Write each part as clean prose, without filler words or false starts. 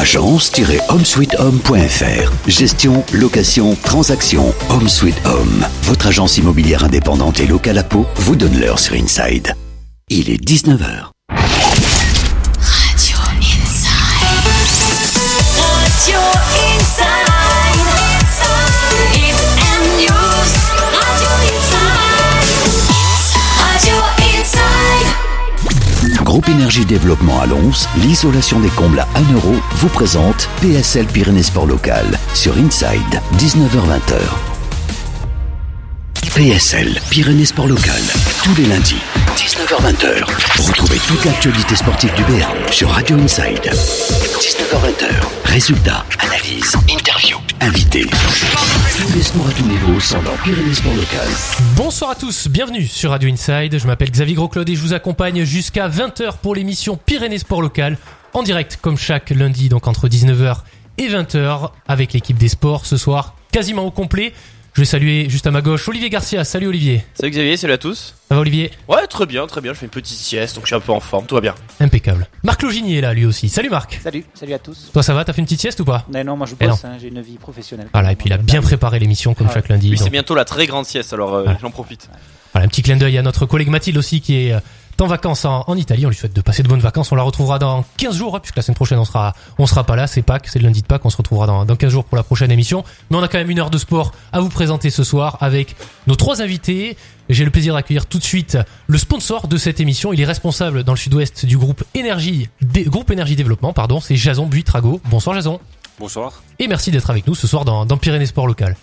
Agence-homesweethome.fr. Gestion, location, transaction. Home Sweet Home. Votre agence immobilière indépendante et locale à Pau vous donne l'heure sur Inside. Il est 19h. Radio Inside. Radio Inside. Hit and News. Radio Inside. Radio Inside. Groupe Énergie Développement à Lons, l'isolation des combles à 1 € vous présente PSL Pyrénées Sport Local sur Inside, 19h-20h. PSL Pyrénées Sport Local, tous les lundis, 19h-20h. Retrouvez toute l'actualité sportive du Béarn sur Radio Inside. 19h-20h. Résultats, analyses, interviews, invités. Tous les sports à tous niveaux sont dans Pyrénées Sport Local. Bonsoir à tous, bienvenue sur Radio Inside. Je m'appelle Xavier Grosclaude et je vous accompagne jusqu'à 20h pour l'émission Pyrénées Sport Local. En direct comme chaque lundi, donc entre 19h et 20h avec l'équipe des sports. Ce soir, quasiment au complet. Je vais saluer juste à ma gauche Olivier Garcia. Salut Olivier. Salut Xavier, salut à tous. Ça va Olivier? Ouais, très bien. Je fais une petite sieste, donc je suis un peu en forme, tout va bien. Impeccable. Marc Loginier est là lui aussi. Salut Marc. Salut à tous. Toi ça va, t'as fait une petite sieste ou pas? Non, moi je bosse, j'ai une vie professionnelle. Voilà, et puis il a bien préparé l'émission comme chaque lundi. Oui, donc. c'est bientôt la très grande sieste, alors j'en profite. Voilà, un petit clin d'œil à notre collègue Mathilde aussi qui est en vacances en Italie. On lui souhaite de passer de bonnes vacances. On la retrouvera dans 15 jours, puisque la semaine prochaine on sera pas là. C'est Pâques, c'est le lundi de Pâques. On se retrouvera dans 15 jours pour la prochaine émission. Mais on a quand même une heure de sport à vous présenter ce soir avec nos 3 invités. J'ai le plaisir d'accueillir tout de suite le sponsor de cette émission. Il est responsable dans le sud-ouest du groupe Énergie Développement, c'est Jason Buitrago. Bonsoir Jason. Bonsoir. Et merci d'être avec nous ce soir dans Pyrénées Sport Local.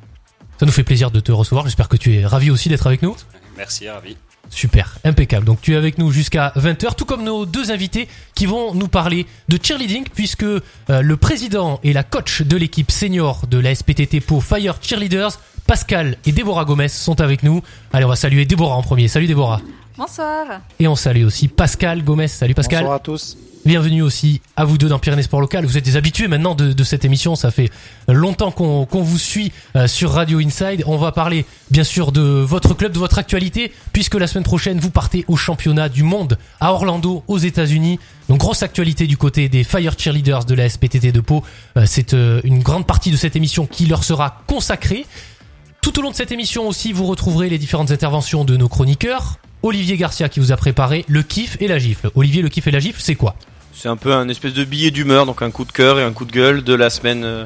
Ça nous fait plaisir de te recevoir. J'espère que tu es ravi aussi d'être avec nous. Merci, ravi. Super, impeccable. Donc tu es avec nous jusqu'à 20h, tout comme nos 2 invités qui vont nous parler de cheerleading, puisque le président et la coach de l'équipe senior de la SPTT Pau Fire Cheerleaders, Pascal et Déborah Gomez, sont avec nous. Allez, on va saluer Déborah en premier. Salut Déborah. Bonsoir. Et on salue aussi Pascal Gomez. Salut Pascal. Bonsoir à tous. Bienvenue aussi à vous deux dans Pyrénées Sport Local. Vous êtes des habitués maintenant de cette émission. Ça fait longtemps qu'on vous suit sur Radio Inside. On va parler bien sûr de votre club, de votre actualité, puisque la semaine prochaine vous partez au championnat du monde à Orlando, aux États-Unis. Donc grosse actualité du côté des Fire Cheerleaders de la SPTT de Pau. C'est une grande partie de cette émission qui leur sera consacrée. Tout au long de cette émission aussi, vous retrouverez les différentes interventions de nos chroniqueurs. Olivier Garcia qui vous a préparé le kiff et la gifle. Olivier, le kiff et la gifle, c'est quoi? C'est un peu un espèce de billet d'humeur, donc un coup de cœur et un coup de gueule de la semaine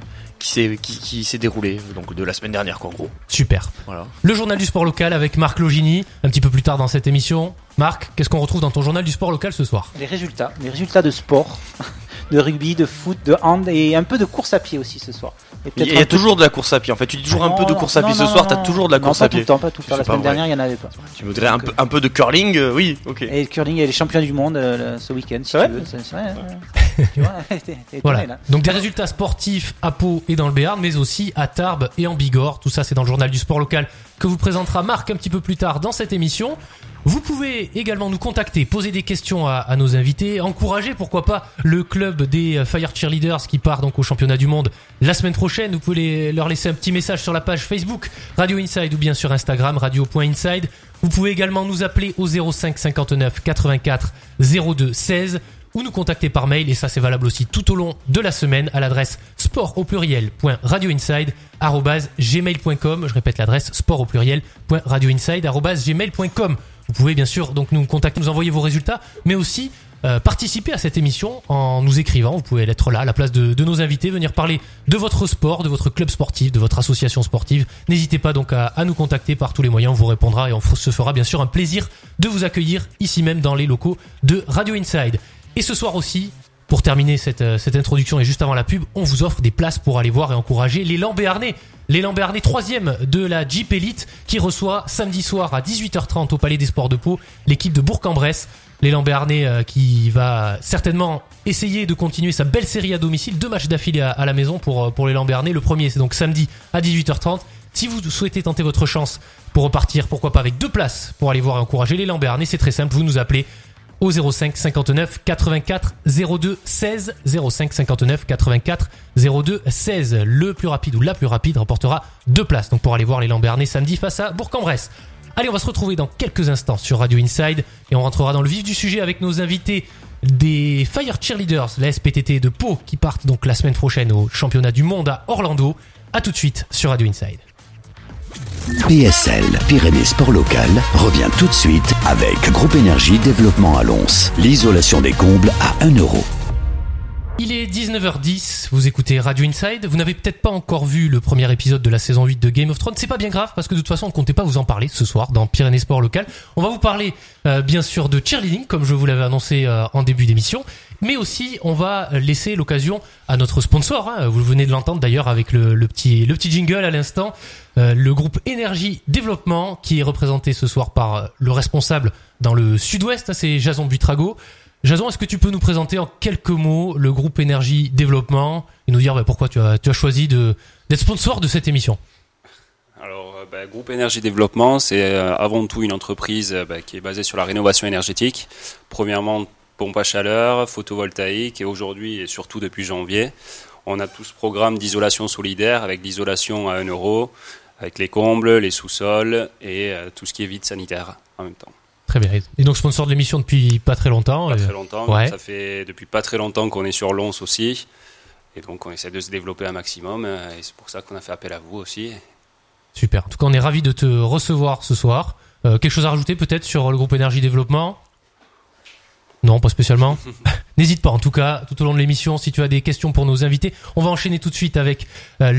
qui s'est déroulée, donc de la semaine dernière quoi, en gros. Super. Voilà. Le journal du sport local avec Marc Logini, un petit peu plus tard dans cette émission. Marc, qu'est-ce qu'on retrouve dans ton journal du sport local ce soir? Les résultats de sport, de rugby, de foot, de hand et un peu de course à pied aussi ce soir. Il y a toujours de la course à pied en fait, tu dis toujours un peu de course à pied ce soir, t'as toujours de la course à pied. Non, pas tout le temps, la semaine dernière il y en avait pas. Tu voudrais un peu de curling, oui, ok. Et le curling, il y a les champions du monde ce week-end si tu veux. C'est vrai. Tu vois, t'es voilà. étonné, là. Donc des résultats sportifs à Pau et dans le Béarn, mais aussi à Tarbes et en Bigorre. Tout ça c'est dans le journal du sport local que vous présentera Marc un petit peu plus tard dans cette émission. Vous pouvez également nous contacter, poser des questions à nos invités, encourager pourquoi pas le club des Fire Cheerleaders qui part donc au championnat du monde la semaine prochaine. Vous pouvez leur laisser un petit message sur la page Facebook Radio Inside ou bien sur Instagram radio.inside. Vous pouvez également nous appeler au 05 59 84 02 16 ou nous contacter par mail, et ça c'est valable aussi tout au long de la semaine à l'adresse sport@radioinside@gmail.com. Je répète l'adresse sport@radioinside@gmail.com. Vous pouvez bien sûr donc nous contacter, nous envoyer vos résultats, mais aussi participer à cette émission en nous écrivant. Vous pouvez être là à la place de nos invités, venir parler de votre sport, de votre club sportif, de votre association sportive. N'hésitez pas donc à nous contacter par tous les moyens, on vous répondra et on se fera bien sûr un plaisir de vous accueillir ici même dans les locaux de Radio Inside. Et ce soir aussi, pour terminer cette introduction et juste avant la pub, on vous offre des places pour aller voir et encourager l'élan béarnais. L'élan béarnais 3e de la Jeep Elite qui reçoit samedi soir à 18h30 au Palais des Sports de Pau l'équipe de Bourg-en-Bresse. L'élan béarnais qui va certainement essayer de continuer sa belle série à domicile. 2 matchs d'affilée à la maison pour l'élan béarnais. Le premier c'est donc samedi à 18h30. Si vous souhaitez tenter votre chance pour repartir, pourquoi pas avec 2 places pour aller voir et encourager l'élan béarnais, c'est très simple, vous nous appelez au 05 59 84 02 16 05 59 84 02 16. Le plus rapide ou la plus rapide remportera 2 places donc pour aller voir l'élan béarnais samedi face à Bourg-en-Bresse. Allez, on va se retrouver dans quelques instants sur Radio Inside et on rentrera dans le vif du sujet avec nos invités des Fire Cheerleaders, la SPTT de Pau, qui partent donc la semaine prochaine au championnat du monde à Orlando. À tout de suite sur Radio Inside. PSL, Pyrénées Sport Local, revient tout de suite avec Groupe Énergie Développement à Lons. L'isolation des combles à 1 €. Il est 19h10, vous écoutez Radio Inside, vous n'avez peut-être pas encore vu le premier épisode de la saison 8 de Game of Thrones, c'est pas bien grave parce que de toute façon on comptait pas vous en parler ce soir dans Pyrénées Sport Local. On va vous parler bien sûr de cheerleading comme je vous l'avais annoncé en début d'émission, mais aussi on va laisser l'occasion à notre sponsor, vous venez de l'entendre d'ailleurs avec le petit jingle à l'instant, le groupe Énergie Développement qui est représenté ce soir par le responsable dans le sud-ouest, c'est Jason Buitrago. Jason, est-ce que tu peux nous présenter en quelques mots le groupe Énergie Développement et nous dire pourquoi tu as choisi d'être sponsor de cette émission? Alors, Groupe Énergie Développement, c'est avant tout une entreprise qui est basée sur la rénovation énergétique. Premièrement, pompe à chaleur, photovoltaïque et aujourd'hui et surtout depuis janvier, on a tout ce programme d'isolation solidaire avec l'isolation à 1 €, avec les combles, les sous-sols et tout ce qui est vide sanitaire en même temps. Très bien. Et donc sponsor de l'émission depuis pas très longtemps. Pas très longtemps. Ouais. Ça fait depuis pas très longtemps qu'on est sur Lons aussi. Et donc on essaie de se développer un maximum. Et c'est pour ça qu'on a fait appel à vous aussi. Super. En tout cas, on est ravis de te recevoir ce soir. Quelque chose à rajouter peut-être sur le groupe Énergie Développement ? Non, pas spécialement. N'hésite pas, en tout cas, tout au long de l'émission, si tu as des questions pour nos invités. On va enchaîner tout de suite avec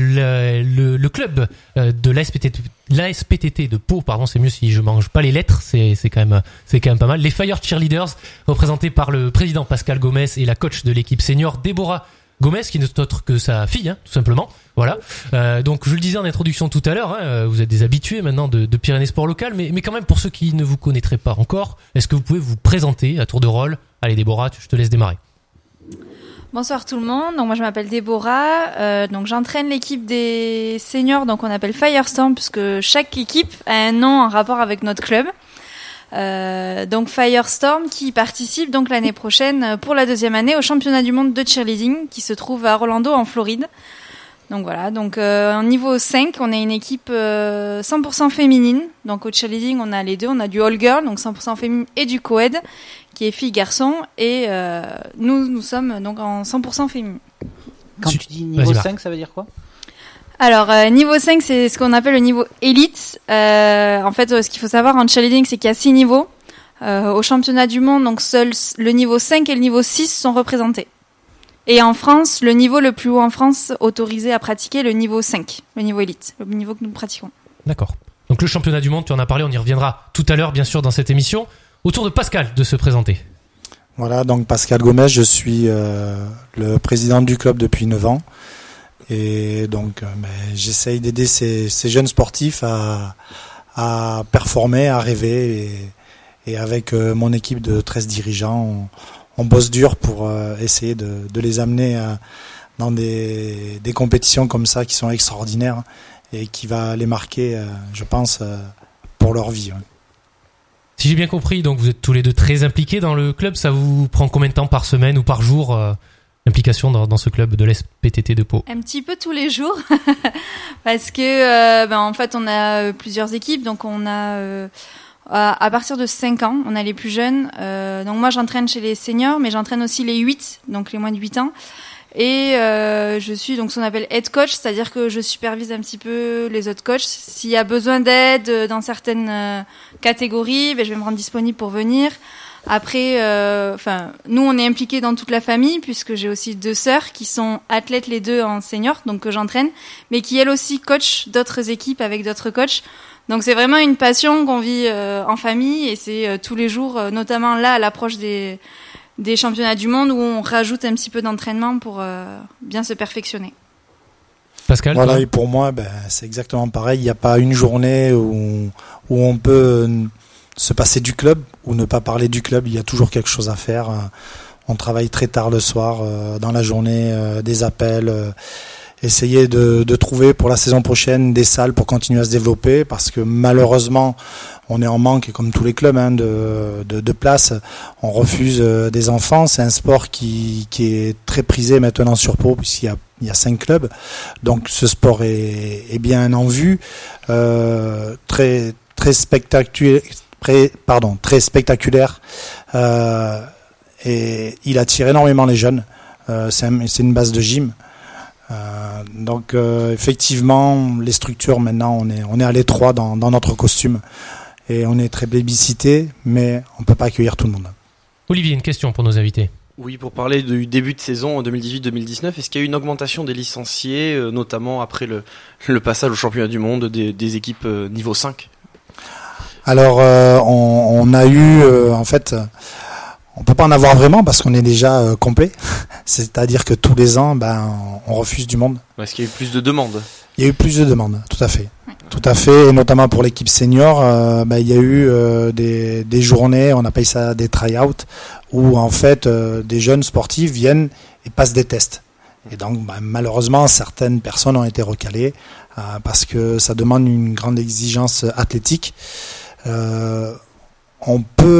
le club de l'ASPTT de Pau. Pardon, c'est mieux si je mange pas les lettres. C'est quand même pas mal. Les Fire Cheerleaders, représentés par le président Pascal Gomez et la coach de l'équipe senior Déborah Gomez, qui n'est autre que sa fille, tout simplement. Voilà. Donc je le disais en introduction tout à l'heure, vous êtes des habitués maintenant de Pyrénées Sport Local, mais quand même pour ceux qui ne vous connaîtraient pas encore, est-ce que vous pouvez vous présenter à tour de rôle? Allez Déborah, je te laisse démarrer. Bonsoir tout le monde, donc moi je m'appelle Déborah, donc j'entraîne l'équipe des seniors, donc on appelle Firestorm puisque chaque équipe a un nom en rapport avec notre club. Donc Firestorm qui participe donc l'année prochaine pour la 2e année au championnat du monde de cheerleading qui se trouve à Orlando en Floride. Donc voilà, donc en niveau 5, on est une équipe 100% féminine. Donc au cheerleading, on a les deux, on a du all girl, donc 100% féminine, et du co-ed, qui est fille-garçon, et nous sommes donc en 100% féminine. Quand tu dis niveau 5, ça veut dire quoi? Alors, niveau 5, c'est ce qu'on appelle le niveau élite. En fait, ce qu'il faut savoir en cheerleading, c'est qu'il y a 6 niveaux. Au championnat du monde, donc seuls le niveau 5 et le niveau 6 sont représentés. Et en France, le niveau le plus haut en France autorisé à pratiquer, le niveau 5, le niveau élite, le niveau que nous pratiquons. D'accord. Donc le championnat du monde, tu en as parlé, on y reviendra tout à l'heure, bien sûr, dans cette émission. Au tour de Pascal de se présenter. Voilà, donc Pascal Gomez, je suis le président du club depuis 9 ans. Et donc, j'essaye d'aider ces jeunes sportifs à performer, à rêver. Et avec mon équipe de 13 dirigeants, on bosse dur pour essayer de les amener dans des compétitions comme ça qui sont extraordinaires et qui va les marquer, je pense, pour leur vie. Ouais. Si j'ai bien compris, donc vous êtes tous les deux très impliqués dans le club. Ça vous prend combien de temps par semaine ou par jour l'implication dans ce club de l'SPTT de Pau? Un petit peu tous les jours, parce que en fait on a plusieurs équipes, donc on a à partir de 5 ans, on a les plus jeunes. Donc moi j'entraîne chez les seniors, mais j'entraîne aussi les 8, donc les moins de 8 ans. Et je suis donc ce qu'on appelle head coach, c'est-à-dire que je supervise un petit peu les autres coachs. S'il y a besoin d'aide dans certaines catégories, je vais me rendre disponible pour venir. Après, nous on est impliqués dans toute la famille puisque j'ai aussi 2 sœurs qui sont athlètes les deux en senior, donc que j'entraîne, mais qui elles aussi coachent d'autres équipes avec d'autres coachs. Donc c'est vraiment une passion qu'on vit en famille et c'est tous les jours, notamment là à l'approche des championnats du monde où on rajoute un petit peu d'entraînement pour bien se perfectionner. Pascal, voilà, toi? et pour moi, c'est exactement pareil. Il n'y a pas une journée où on peut se passer du club ou ne pas parler du club. Il y a toujours quelque chose à faire. On travaille très tard le soir, dans la journée, des appels. Essayer de trouver pour la saison prochaine des salles pour continuer à se développer parce que malheureusement on est en manque comme tous les clubs de place. On refuse des enfants. C'est un sport qui est très prisé maintenant sur Pau puisqu'il y a 5 clubs. Donc ce sport est bien en vue, très spectaculaire. et il attire énormément les jeunes. C'est une base de gym. Donc effectivement, les structures maintenant, on est à l'étroit dans notre costume et on est très plébiscité, mais on peut pas accueillir tout le monde. Olivier, une question pour nos invités. Oui, pour parler du début de saison en 2018-2019, est-ce qu'il y a eu une augmentation des licenciés, notamment après le passage au championnat du monde des équipes niveau 5? Alors on a eu en fait, on peut pas en avoir vraiment parce qu'on est déjà complet. C'est-à-dire que tous les ans, on refuse du monde. Est-ce qu'il y a eu plus de demandes? Il y a eu plus de demandes, tout à fait. Tout à fait, et notamment pour l'équipe senior, il y a eu des journées, on appelle ça des try-out, où en fait des jeunes sportifs viennent et passent des tests. Et donc malheureusement, certaines personnes ont été recalées parce que ça demande une grande exigence athlétique. On peut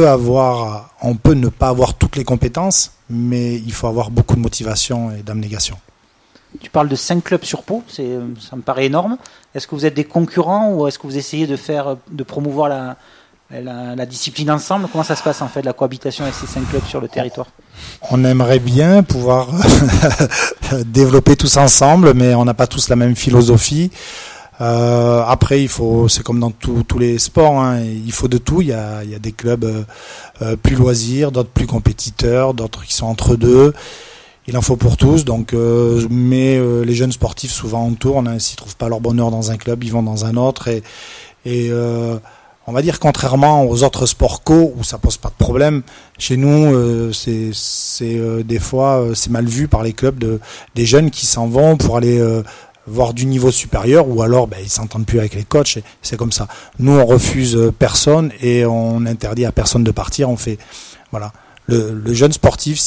ne pas avoir toutes les compétences, mais il faut avoir beaucoup de motivation et d'abnégation. Tu parles de 5 clubs sur Pau, ça me paraît énorme. Est-ce que vous êtes des concurrents ou est-ce que vous essayez de promouvoir la discipline ensemble? Comment ça se passe en fait, la cohabitation avec ces 5 clubs sur le territoire? On aimerait bien pouvoir développer tous ensemble, mais on n'a pas tous la même philosophie. Après, c'est comme dans tous les sports, hein, il faut de tout. Il y a des clubs plus loisirs, d'autres plus compétiteurs, d'autres qui sont entre deux. Il en faut pour tous, donc mais les jeunes sportifs souvent en tournent, hein, s'ils trouvent pas leur bonheur dans un club, ils vont dans un autre et on va dire contrairement aux autres sports co où ça pose pas de problème, chez nous des fois c'est mal vu par les clubs des jeunes qui s'en vont pour aller voir du niveau supérieur ou alors ils s'entendent plus avec les coachs, et c'est comme ça. Nous on refuse personne et on interdit à personne de partir, on fait voilà. Le jeune sportif,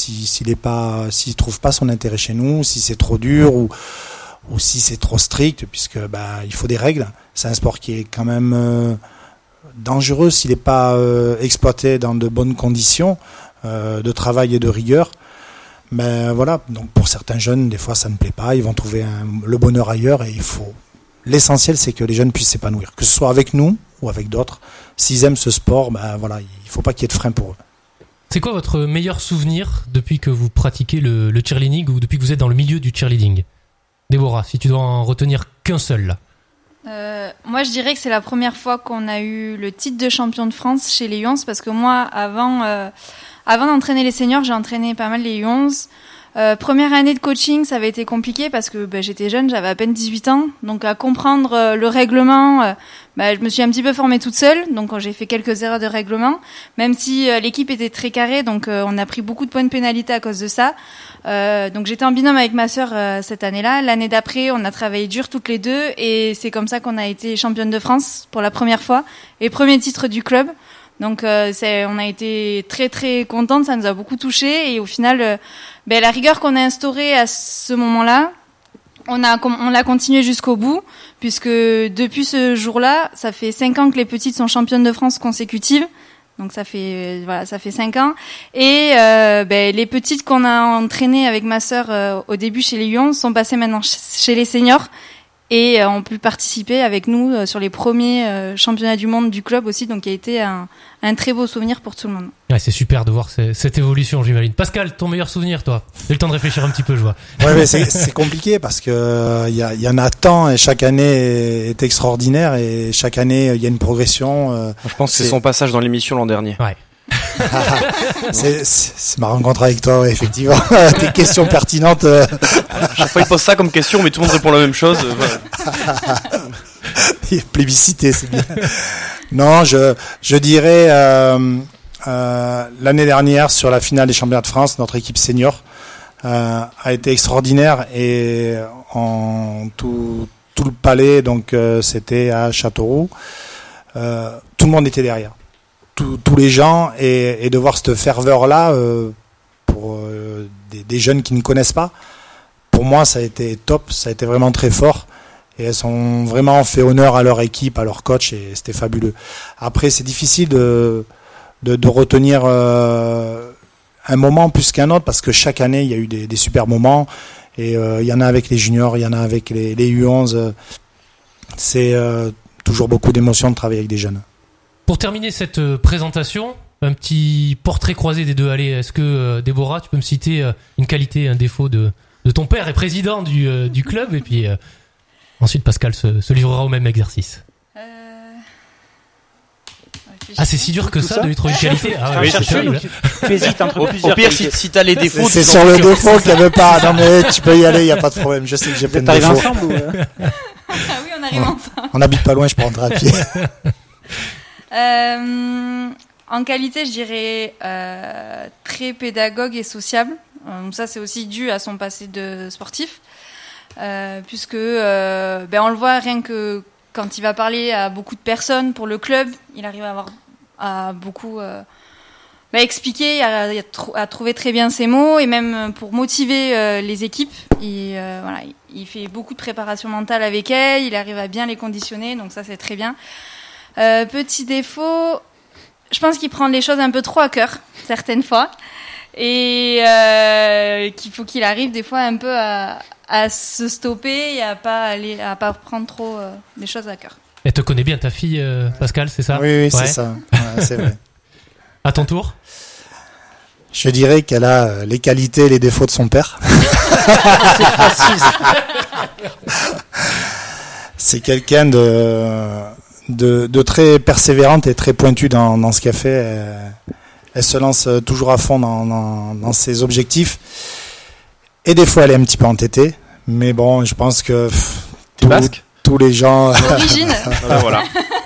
s'il trouve pas son intérêt chez nous, si c'est trop dur ou si c'est trop strict, puisque il faut des règles. C'est un sport qui est quand même dangereux s'il n'est pas exploité dans de bonnes conditions de travail et de rigueur. Mais voilà, donc pour certains jeunes, des fois ça ne plaît pas, ils vont trouver le bonheur ailleurs et l'essentiel c'est que les jeunes puissent s'épanouir, que ce soit avec nous ou avec d'autres. S'ils aiment ce sport, il faut pas qu'il y ait de frein pour eux. C'est quoi votre meilleur souvenir depuis que vous pratiquez le cheerleading ou depuis que vous êtes dans le milieu du cheerleading? Déborah, si tu dois en retenir qu'un seul là. Moi, je dirais que c'est la première fois qu'on a eu le titre de champion de France chez les U11 parce que moi, avant d'entraîner les seniors, j'ai entraîné pas mal les U11. Première année de coaching, ça avait été compliqué parce que j'étais jeune, j'avais à peine 18 ans. Donc à comprendre le règlement, je me suis un petit peu formée toute seule. Donc j'ai fait quelques erreurs de règlement, même si l'équipe était très carrée. Donc on a pris beaucoup de points de pénalité à cause de ça. Donc j'étais en binôme avec ma sœur cette année-là. L'année d'après, on a travaillé dur toutes les deux et c'est comme ça qu'on a été championne de France pour la première fois et premier titre du club. Donc on a été très très contente, ça nous a beaucoup touché et au final la rigueur qu'on a instaurée à ce moment-là, on l'a continué jusqu'au bout puisque depuis ce jour-là, ça fait 5 ans que les petites sont championnes de France consécutives. Donc ça fait 5 ans et les petites qu'on a entraînées avec ma sœur au début chez les U11 sont passées maintenant chez les seniors. Et ont pu participer avec nous sur les premiers championnats du monde du club aussi, donc qui a été un très beau souvenir pour tout le monde. Ouais, c'est super de voir cette évolution, j'imagine. Pascal, ton meilleur souvenir, toi? J'ai le temps de réfléchir un petit peu, je vois. Ouais, mais c'est compliqué parce que il y en a tant et chaque année est extraordinaire et chaque année il y a une progression. Je pense que c'est son passage dans l'émission l'an dernier. Ouais. c'est ma rencontre avec toi, ouais, effectivement. Des questions pertinentes. Chaque fois il pose ça comme question, mais tout le monde répond la même chose. Plébiscité, c'est bien. Non, je dirais l'année dernière sur la finale des championnats de France, notre équipe senior a été extraordinaire et en tout le palais, donc c'était à Châteauroux. Tout le monde était derrière. Tous les gens et de voir cette ferveur là pour des jeunes qui ne connaissent pas, pour moi ça a été top, ça a été vraiment très fort et elles ont vraiment fait honneur à leur équipe, à leur coach et c'était fabuleux. Après c'est difficile de retenir un moment plus qu'un autre parce que chaque année il y a eu des super moments et il y en a avec les juniors, il y en a avec les U11. C'est toujours beaucoup d'émotion de travailler avec des jeunes. Pour terminer cette présentation, un petit portrait croisé des deux. Allez, est-ce que Déborah, tu peux me citer une qualité, un défaut de ton père et président du club, et puis ensuite Pascal se livrera au même exercice. Ah, c'est si dur que ça de trouver une qualité. Ah ouais, c'est terrible. Tu hésites entre plusieurs Au pire, qualités. si t'as les défauts, C'est tu sur t'en le fous. défaut qu'il n'y avait pas. Non mais tu peux y aller, il n'y a pas de problème. Je sais que j'ai Vous plein êtes de arrivés défauts. ensemble ou Ah oui, on arrive ensemble. On n'habite pas loin, je peux rentrer à pied. En qualité, je dirais très pédagogue et sociable. Donc ça, c'est aussi dû à son passé de sportif, puisque on le voit rien que quand il va parler à beaucoup de personnes pour le club, il arrive à beaucoup expliquer, à trouver très bien ses mots, et même pour motiver les équipes. Il fait beaucoup de préparation mentale avec elles, il arrive à bien les conditionner, donc ça c'est très bien. Petit défaut, je pense qu'il prend les choses un peu trop à cœur certaines fois, et qu'il faut qu'il arrive des fois un peu à se stopper et à pas prendre trop les choses à cœur. Elle te connaît bien, ta fille, Pascal, c'est ça? Oui, Ouais. c'est ça. Ouais, c'est vrai. À ton tour. Je dirais qu'elle a les qualités et les défauts de son père. C'est quelqu'un de très persévérante et très pointue dans ce qu'elle fait. Elle se lance toujours à fond dans ses objectifs. Et des fois, elle est un petit peu entêtée. Mais bon, je pense que T'es basque? tous les gens... Origine. Voilà.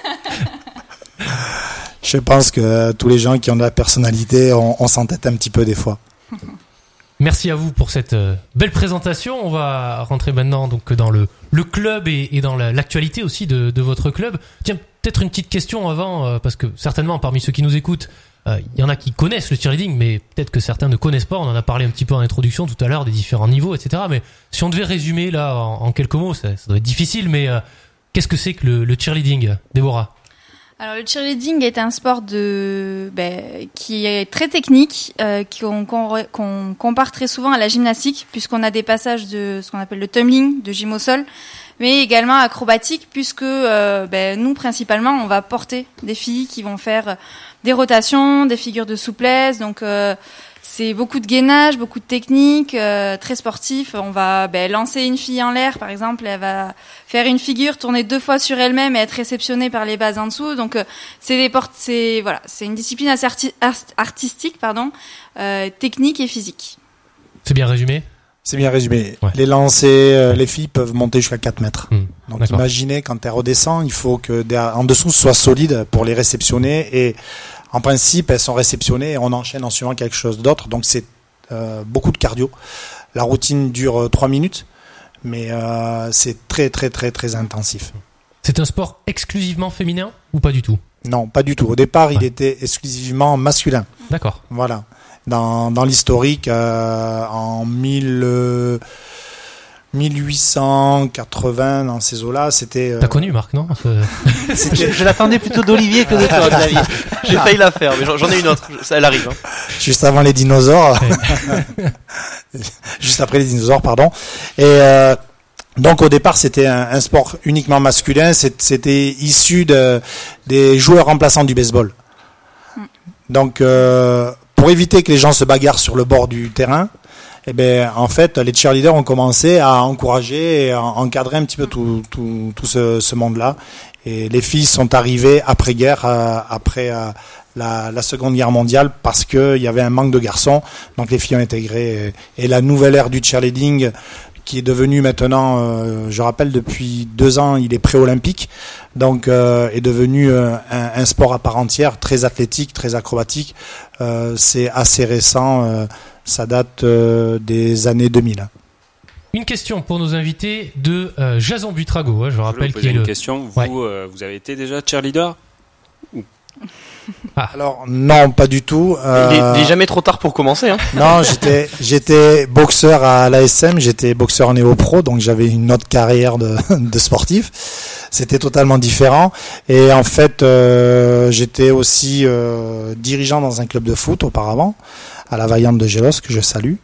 Je pense que tous les gens qui ont de la personnalité, on s'entête un petit peu des fois. Merci à vous pour cette belle présentation. On va rentrer maintenant donc dans le club et dans l'actualité aussi de votre club. Tiens, peut-être une petite question avant, parce que certainement parmi ceux qui nous écoutent, il y en a qui connaissent le cheerleading, mais peut-être que certains ne connaissent pas. On en a parlé un petit peu en introduction tout à l'heure des différents niveaux, etc. Mais si on devait résumer là en quelques mots, ça doit être difficile, mais qu'est-ce que c'est que le cheerleading, Déborah? Alors le cheerleading est un sport qui est très technique, qu'on compare très souvent à la gymnastique, puisqu'on a des passages de ce qu'on appelle le tumbling, de gym au sol, mais également acrobatique, puisque nous principalement on va porter des filles qui vont faire des rotations, des figures de souplesse, donc c'est beaucoup de gainage, beaucoup de technique, très sportif. On va lancer une fille en l'air, par exemple, elle va faire une figure, tourner 2 fois sur elle-même et être réceptionnée par les bases en dessous. Donc c'est une discipline assez artistique, technique et physique. C'est bien résumé? C'est bien résumé. Ouais. Les lancers, les filles peuvent monter jusqu'à 4 mètres. Donc D'accord. imaginez quand elles redescendent, il faut que en dessous ce soit solide pour les réceptionner, et en principe elles sont réceptionnées et on enchaîne en suivant quelque chose d'autre. Donc c'est beaucoup de cardio. La routine dure 3 minutes, mais c'est très très très très intensif. C'est un sport exclusivement féminin ou pas du tout? Non, pas du tout. Au départ, il Ouais. était exclusivement masculin. D'accord. Voilà. Dans l'historique, en 1880, dans ces eaux-là, c'était... T'as connu Marc, non? Je l'attendais plutôt d'Olivier que de toi, Xavier. J'ai failli la faire, mais j'en ai une autre. Ça, elle arrive. Hein. Juste avant les dinosaures. Juste après les dinosaures, pardon. Et donc au départ, c'était un sport uniquement masculin. C'était issu des joueurs remplaçants du baseball. Donc pour éviter que les gens se bagarrent sur le bord du terrain, en fait, les cheerleaders ont commencé à encourager et à encadrer un petit peu tout ce monde-là. Et les filles sont arrivées après-guerre, après la Seconde Guerre mondiale, parce qu'il y avait un manque de garçons. Donc les filles ont intégré. Et la nouvelle ère du cheerleading, qui est devenu maintenant, je rappelle, depuis 2 ans, il est pré-olympique, donc est devenu un sport à part entière, très athlétique, très acrobatique. C'est assez récent, ça date des années 2000. Une question pour nos invités de Jason Buitrago. Je Je rappelle voulais qu'il est poser une le... question. Ouais. Vous avez été déjà cheerleader? Alors non, pas du tout. Il est jamais trop tard pour commencer. Hein. Non, j'étais boxeur à l'ASM, j'étais boxeur néo-pro, donc j'avais une autre carrière de sportif. C'était totalement différent. Et en fait, j'étais aussi dirigeant dans un club de foot auparavant, à la Vaillante de Gélos, que je salue.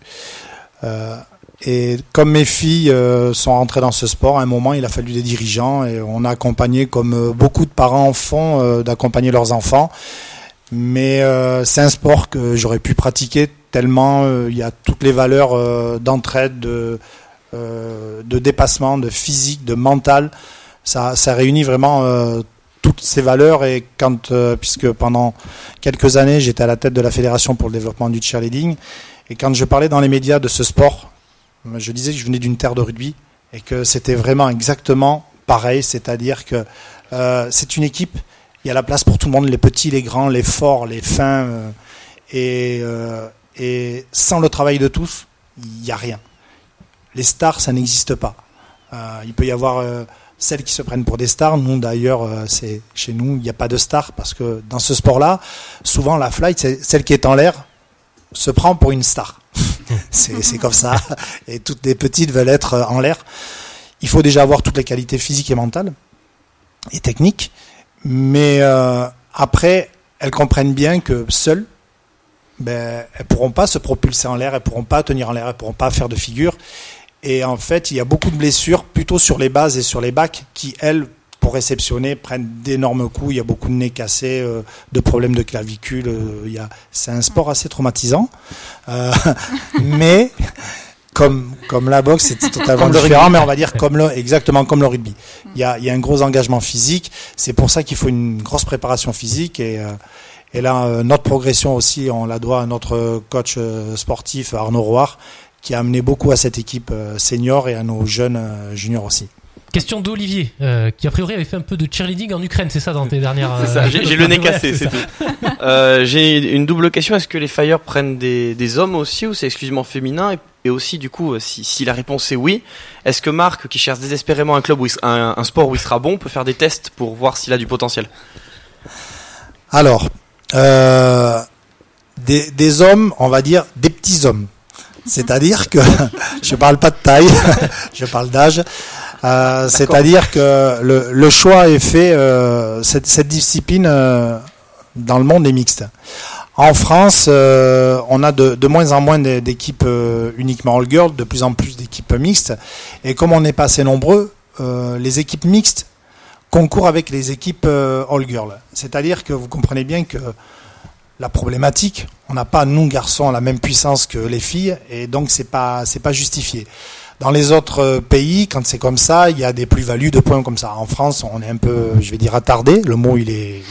Et comme mes filles sont rentrées dans ce sport, à un moment, il a fallu des dirigeants et on a accompagné, comme beaucoup de parents font, d'accompagner leurs enfants. Mais c'est un sport que j'aurais pu pratiquer tellement il y a toutes les valeurs d'entraide, de dépassement, de physique, de mental. Ça réunit vraiment toutes ces valeurs. Et puisque pendant quelques années j'étais à la tête de la fédération pour le développement du cheerleading, et quand je parlais dans les médias de ce sport, je disais que je venais d'une terre de rugby et que c'était vraiment exactement pareil, c'est-à-dire que c'est une équipe. Il y a la place pour tout le monde, les petits, les grands, les forts, les fins, et sans le travail de tous, il n'y a rien. Les stars, ça n'existe pas. Il peut y avoir celles qui se prennent pour des stars. Nous, d'ailleurs, chez nous, il n'y a pas de stars parce que dans ce sport-là, souvent la flight, celle qui est en l'air, se prend pour une star. c'est comme ça. Et toutes les petites veulent être en l'air. Il faut déjà avoir toutes les qualités physiques et mentales et techniques. Mais après, elles comprennent bien que seules, elles pourront pas se propulser en l'air, elles pourront pas tenir en l'air, elles pourront pas faire de figure. Et en fait, il y a beaucoup de blessures, plutôt sur les bases et sur les bacs, qui elles, pour réceptionner, prennent d'énormes coups. Il y a beaucoup de nez cassés, de problèmes de clavicule. C'est un sport assez traumatisant, mais comme la boxe, c'est totalement différent, mais on va dire exactement comme le rugby. Il y a un gros engagement physique. C'est pour ça qu'il faut une grosse préparation physique. Et là, notre progression aussi, on la doit à notre coach sportif Arnaud Roire, qui a amené beaucoup à cette équipe senior et à nos jeunes juniors aussi. Question d'Olivier, qui a priori avait fait un peu de cheerleading en Ukraine, c'est ça dans tes dernières... C'est ça, j'ai le nez cassé, c'est tout. J'ai une double question, est-ce que les Fire prennent des hommes aussi ou c'est exclusivement féminin? Et aussi, du coup, si la réponse est oui, est-ce que Marc, qui cherche désespérément un club, un sport où il sera bon, peut faire des tests pour voir s'il a du potentiel? Alors, des hommes, on va dire des petits hommes. C'est-à-dire que, je parle pas de taille, je parle d'âge. C'est-à-dire que le choix est fait, cette discipline dans le monde est mixte. En France, on a de moins en moins d'équipes uniquement all girls, de plus en plus d'équipes mixtes. Et comme on n'est pas assez nombreux, les équipes mixtes concourent avec les équipes all girls. C'est-à-dire que vous comprenez bien que la problématique, on n'a pas, nous garçons, la même puissance que les filles, et donc c'est pas justifié. Dans les autres pays, quand c'est comme ça, il y a des plus-values de points comme ça. En France, on est un peu, je vais dire, attardé. Le mot, il est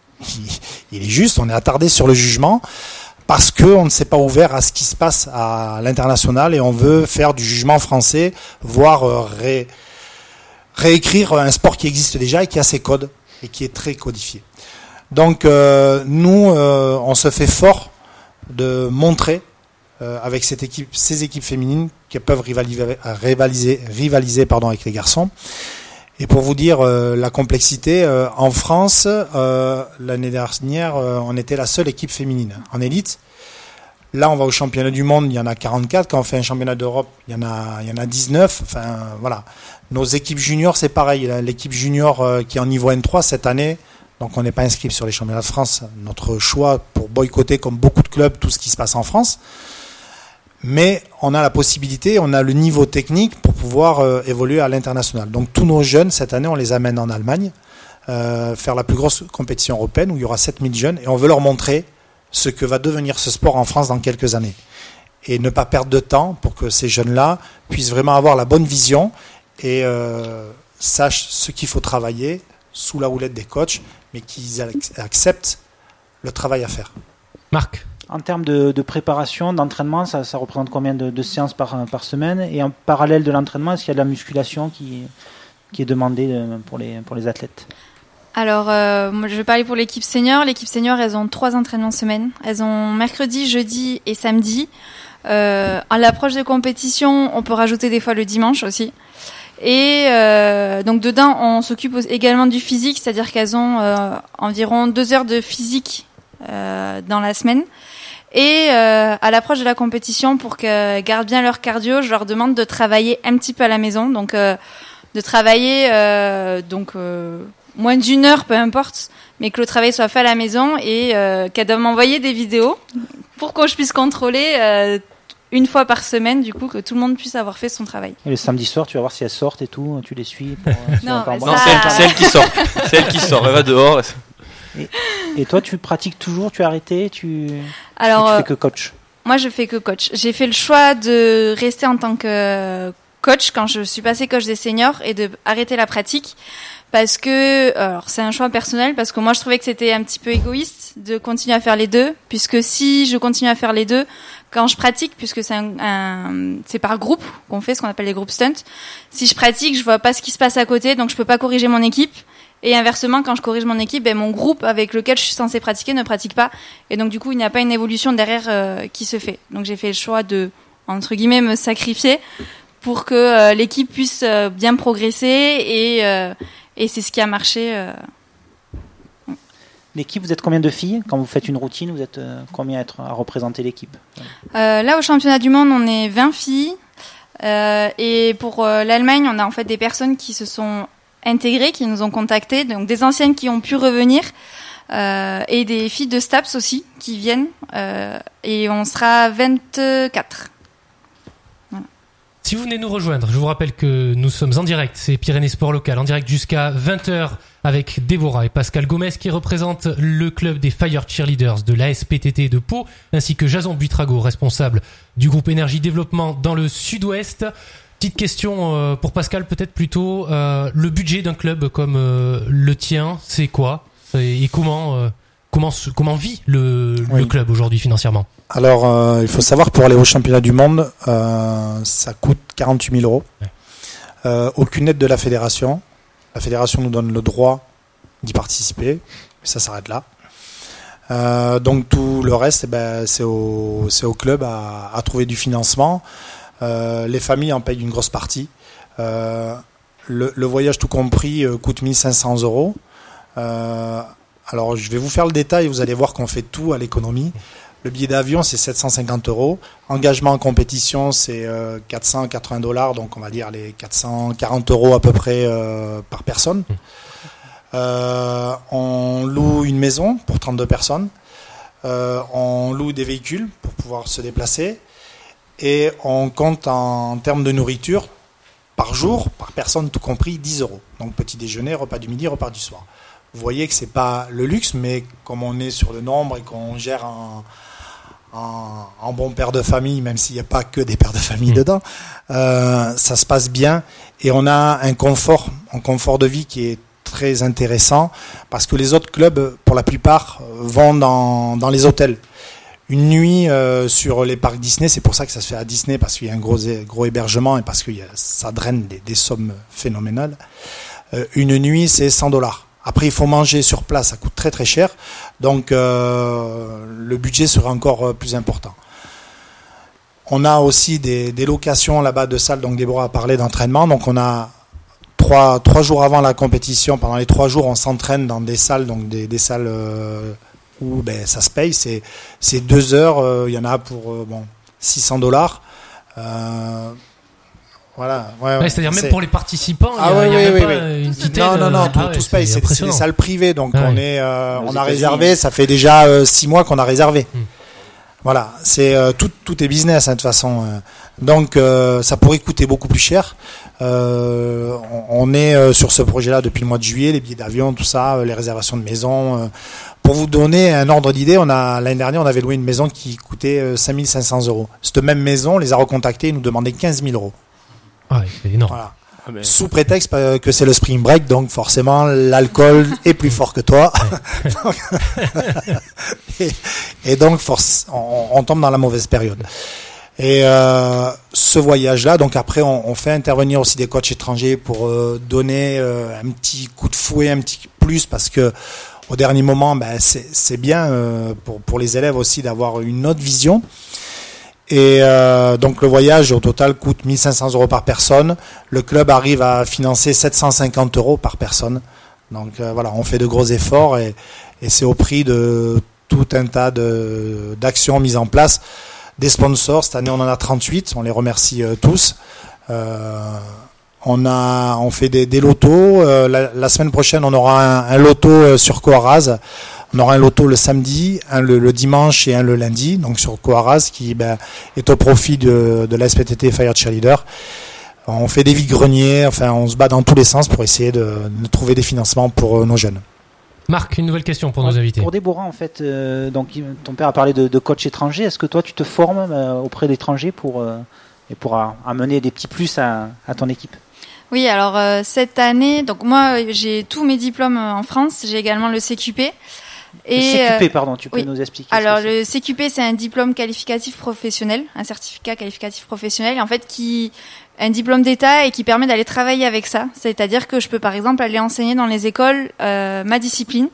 juste. On est attardé sur le jugement parce que on ne s'est pas ouvert à ce qui se passe à l'international et on veut faire du jugement français, voire réécrire un sport qui existe déjà et qui a ses codes et qui est très codifié. Donc, nous, on se fait fort de montrer avec ces équipes féminines qui peuvent rivaliser avec les garçons. Et pour vous dire la complexité, en France, l'année dernière, on était la seule équipe féminine en élite. Là, on va au championnat du monde, il y en a 44. Quand on fait un championnat d'Europe, il y en a 19. Enfin, voilà. Nos équipes juniors, c'est pareil. L'équipe junior qui est en niveau N3 cette année, donc on n'est pas inscrit sur les championnats de France. Notre choix pour boycotter, comme beaucoup de clubs, tout ce qui se passe en France. Mais on a la possibilité, on a le niveau technique pour pouvoir évoluer à l'international. Donc tous nos jeunes, cette année, on les amène en Allemagne, faire la plus grosse compétition européenne où il y aura 7000 jeunes et on veut leur montrer ce que va devenir ce sport en France dans quelques années. Et ne pas perdre de temps pour que ces jeunes-là puissent vraiment avoir la bonne vision et sachent ce qu'il faut travailler sous la houlette des coachs, mais qu'ils acceptent le travail à faire. Marc? En termes de préparation, d'entraînement, ça représente combien de séances par semaine? Et en parallèle de l'entraînement, est-ce qu'il y a de la musculation qui est demandée pour les athlètes? Alors, moi, je vais parler pour l'équipe senior. L'équipe senior, elles ont 3 entraînements semaine. Elles ont mercredi, jeudi et samedi. À l'approche des compétitions, on peut rajouter des fois le dimanche aussi. Et donc dedans, on s'occupe également du physique, c'est-à-dire qu'elles ont environ 2 heures de physique dans la semaine. Et à l'approche de la compétition, pour qu'elles gardent bien leur cardio, je leur demande de travailler un petit peu à la maison. Donc de travailler moins d'1 heure, peu importe, mais que le travail soit fait à la maison et qu'elles doivent m'envoyer des vidéos pour que je puisse contrôler une fois par semaine, du coup, que tout le monde puisse avoir fait son travail. Et le samedi soir, tu vas voir si elles sortent et tout, tu les suis pour, Non, c'est elle qui sort. C'est elle qui sort, elle va dehors. Et toi, tu pratiques toujours, tu as arrêté, Alors, ou tu fais que coach? moi, je fais que coach. J'ai fait le choix de rester en tant que coach quand je suis passée coach des seniors et de arrêter la pratique. Parce que, alors c'est un choix personnel, parce que moi je trouvais que c'était un petit peu égoïste de continuer à faire les deux, puisque si je continue à faire les deux, quand je pratique, puisque c'est par groupe qu'on fait ce qu'on appelle les groupes stunt, si je pratique, je vois pas ce qui se passe à côté, donc je peux pas corriger mon équipe. Et inversement, quand je corrige mon équipe, mon groupe avec lequel je suis censée pratiquer ne pratique pas. Et donc du coup, il n'y a pas une évolution derrière qui se fait. Donc j'ai fait le choix de, entre guillemets, me sacrifier pour que l'équipe puisse bien progresser et c'est ce qui a marché. L'équipe, vous êtes combien de filles? Quand vous faites une routine, vous êtes combien à représenter l'équipe? Là, au championnat du monde, on est 20 filles. Et pour l'Allemagne, on a en fait des personnes qui se sont intégrées, qui nous ont contactés, donc des anciennes qui ont pu revenir, et des filles de STAPS aussi qui viennent. Et on sera 24. Si vous venez nous rejoindre, je vous rappelle que nous sommes en direct, c'est Pyrénées Sport Local, en direct jusqu'à 20h avec Déborah et Pascal Gomez qui représentent le club des Fire Cheerleaders de l'ASPTT de Pau, ainsi que Jason Buitrago, responsable du groupe Énergie Développement dans le Sud-Ouest. Petite question pour Pascal, peut-être plutôt, le budget d'un club comme le tien, c'est quoi? Et comment vit le club aujourd'hui financièrement? Alors, il faut savoir, pour aller au championnat du monde, ça coûte 48 000 euros. Aucune aide de la fédération. La fédération nous donne le droit d'y participer, mais ça s'arrête là. Donc tout le reste, c'est au club à trouver du financement. Les familles en payent une grosse partie. Le voyage tout compris coûte 1 500 euros. Alors je vais vous faire le détail, vous allez voir qu'on fait tout à l'économie. Le billet d'avion, c'est 750 euros. Engagement en compétition, c'est $480, donc on va dire les 440 euros à peu près par personne. On loue une maison pour 32 personnes. On loue des véhicules pour pouvoir se déplacer. Et on compte en termes de nourriture, par jour, par personne, tout compris, 10 euros. Donc petit déjeuner, repas du midi, repas du soir. Vous voyez que c'est pas le luxe, mais comme on est sur le nombre et qu'on gère en bon père de famille, même s'il n'y a pas que des pères de famille dedans, ça se passe bien et on a un confort de vie qui est très intéressant parce que les autres clubs, pour la plupart, vont dans les hôtels. Une nuit sur les parcs Disney, c'est pour ça que ça se fait à Disney, parce qu'il y a un gros hébergement et parce que ça draine des sommes phénoménales. Une nuit, c'est $100. Après, il faut manger sur place, ça coûte très très cher, donc le budget sera encore plus important. On a aussi des locations là-bas de salles, donc Déborah a parlé d'entraînement, donc on a trois jours avant la compétition, pendant les 3 jours, on s'entraîne dans des salles, donc des salles où ça se paye, c'est 2 heures, il y en a pour $600. Voilà. Ouais, c'est-à-dire même pour les participants, il y a même pas une petite aide. Non, tout se paye. C'est des salles privées, donc on a réservé. Ça fait déjà 6 mois qu'on a réservé. Voilà, c'est tout est business de toute façon. Donc ça pourrait coûter beaucoup plus cher. On est sur ce projet-là depuis le mois de juillet, les billets d'avion, tout ça, les réservations de maison. Pour vous donner un ordre d'idée, l'année dernière, on avait loué une maison qui coûtait 5 500 euros. Cette même maison, on les a recontactés, ils nous demandaient 15 000 euros. Ouais, c'est énorme. Voilà. Sous prétexte que c'est le spring break, donc forcément l'alcool est plus fort que toi. et donc on tombe dans la mauvaise période. Et ce voyage-là, donc après on fait intervenir aussi des coachs étrangers pour donner un petit coup de fouet, un petit plus, parce que au dernier moment, c'est bien pour les élèves aussi d'avoir une autre vision. Et donc le voyage au total coûte 1 500 euros par personne. Le club arrive à financer 750 euros par personne. Donc voilà, on fait de gros efforts et c'est au prix de tout un tas d'actions mises en place. Des sponsors, cette année on en a 38, on les remercie tous. On fait des lotos. La semaine prochaine on aura un loto sur Coaraz. On aura un loto le samedi, un le dimanche et un le lundi, donc sur Coaraz, qui est au profit de la SPTT Fire Cheerleader. On fait des vides-greniers, enfin on se bat dans tous les sens pour essayer de trouver des financements pour nos jeunes. Marc, une nouvelle question pour nos invités. Pour Déborah, en fait, donc ton père a parlé de coach étranger. Est-ce que toi, tu te formes auprès d'étrangers pour amener des petits plus à ton équipe? Oui, alors cette année, donc moi j'ai tous mes diplômes en France, j'ai également le CQP. Le CQP, pardon, tu peux oui. nous expliquer? Alors le CQP, c'est un diplôme qualificatif professionnel, un certificat qualificatif professionnel, en fait un diplôme d'État et qui permet d'aller travailler avec ça. C'est-à-dire que je peux par exemple aller enseigner dans les écoles ma discipline.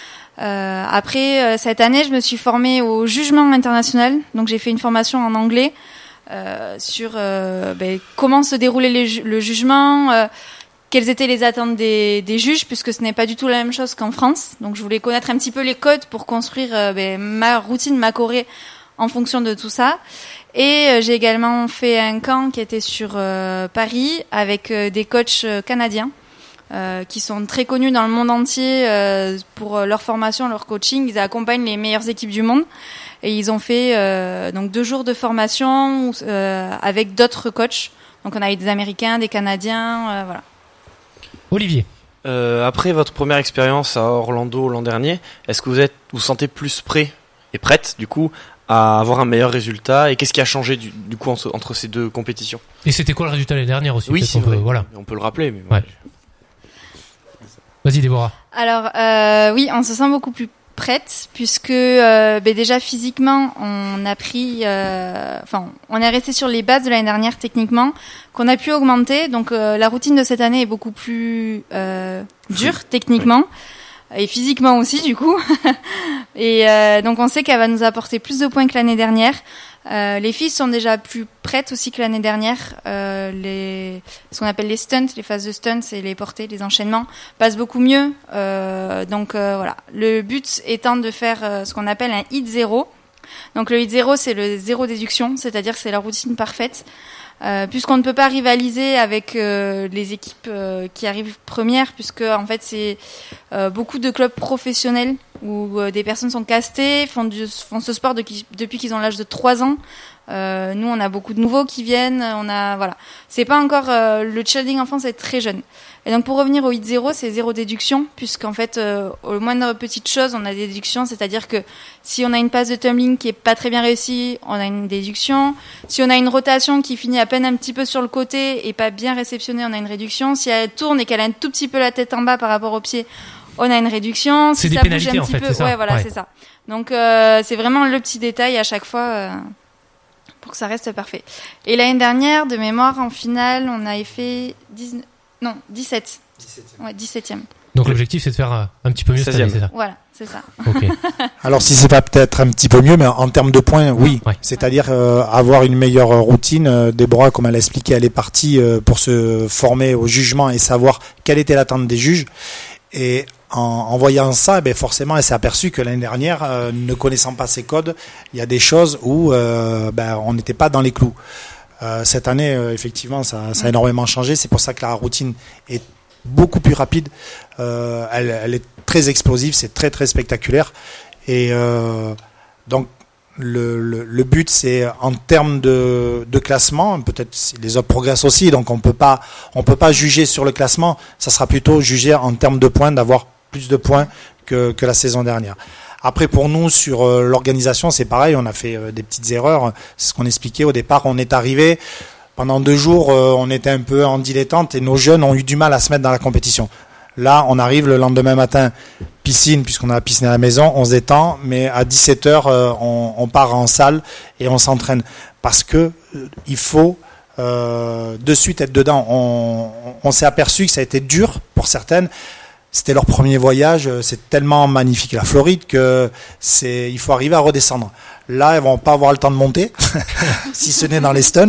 Après cette année, je me suis formée au jugement international, donc j'ai fait une formation en anglais. Sur comment se déroulait le jugement, quelles étaient les attentes des juges, puisque ce n'est pas du tout la même chose qu'en France. Donc je voulais connaître un petit peu les codes pour construire ma routine, ma choré en fonction de tout ça. Et j'ai également fait un camp qui était sur Paris avec des coachs canadiens qui sont très connus dans le monde entier pour leur formation, leur coaching. Ils accompagnent les meilleures équipes du monde. Et ils ont fait donc 2 jours de formation avec d'autres coachs. Donc on a eu des Américains, des Canadiens, voilà. Olivier. Après votre première expérience à Orlando l'an dernier, est-ce que vous vous sentez plus prêt et prête du coup à avoir un meilleur résultat, et qu'est-ce qui a changé du coup entre ces 2 compétitions? Et c'était quoi le résultat l'année dernière aussi? Oui, c'est vrai. Voilà. On peut le rappeler. Mais ouais. Vas-y Déborah. Alors oui, on se sent beaucoup plus prête, puisque déjà physiquement on a pris on est resté sur les bases de l'année dernière techniquement, qu'on a pu augmenter. Donc la routine de cette année est beaucoup plus dure techniquement et physiquement aussi du coup. Et donc on sait qu'elle va nous apporter plus de points que l'année dernière. Les filles sont déjà plus prêtes aussi que l'année dernière. Ce qu'on appelle les stunts, les phases de stunts, c'est les portées, les enchaînements, passent beaucoup mieux. Donc voilà. Le but étant de faire ce qu'on appelle un hit 0. Donc le hit 0, c'est le 0 déduction, c'est-à-dire que c'est la routine parfaite. Puisqu'on ne peut pas rivaliser avec les équipes qui arrivent premières, puisque en fait c'est beaucoup de clubs professionnels où des personnes sont castées, font ce sport depuis qu'ils ont l'âge de 3 ans. Nous on a beaucoup de nouveaux qui viennent, voilà. C'est pas encore le cheerleading en France est très jeune. Et donc pour revenir au hit 0, c'est 0 déduction, puisqu'en fait au moindre petite chose on a des déductions, c'est-à-dire que si on a une passe de tumbling qui est pas très bien réussie, on a une déduction. Si on a une rotation qui finit à peine un petit peu sur le côté et pas bien réceptionnée, on a une réduction. Si elle tourne et qu'elle a un tout petit peu la tête en bas par rapport au pied, on a une réduction. C'est si des ça pénalités bouge un en petit fait, peu, c'est ça. ouais, voilà, Ouais. c'est ça. Donc c'est vraiment le petit détail à chaque fois pour que ça reste parfait. Et l'année dernière, de mémoire, en finale, on avait fait 17. Ouais, 17e. Donc l'objectif c'est de faire un petit peu mieux cette année, c'est ça? Voilà, c'est ça. Ok. Alors si c'est pas peut-être un petit peu mieux, mais en termes de points, oui. Ouais. C'est-à-dire avoir une meilleure routine. Déborah, comme elle a expliqué, elle est partie pour se former au jugement et savoir quelle était l'attente des juges. Et en voyant ça, forcément, elle s'est aperçue que l'année dernière, ne connaissant pas ces codes, il y a des choses où on n'était pas dans les clous. Cette année, effectivement, ça a énormément changé. C'est pour ça que la routine est beaucoup plus rapide. Elle est très explosive, c'est très très spectaculaire. Et donc le but, c'est en termes de classement, peut-être les autres progressent aussi, donc on peut pas juger sur le classement. Ça sera plutôt juger en termes de points, d'avoir plus de points que la saison dernière. Après, pour nous, sur l'organisation, c'est pareil, on a fait des petites erreurs. C'est ce qu'on expliquait au départ. On est arrivé, pendant 2 jours, on était un peu en dilettante et nos jeunes ont eu du mal à se mettre dans la compétition. Là, on arrive le lendemain matin, piscine, puisqu'on a la piscine à la maison, on se détend, mais à 17h, on part en salle et on s'entraîne. Parce que il faut de suite être dedans. On s'est aperçu que ça a été dur pour certaines. C'était leur premier voyage, c'est tellement magnifique la Floride que il faut arriver à redescendre. Là, elles vont pas avoir le temps de monter, si ce n'est dans les stunts.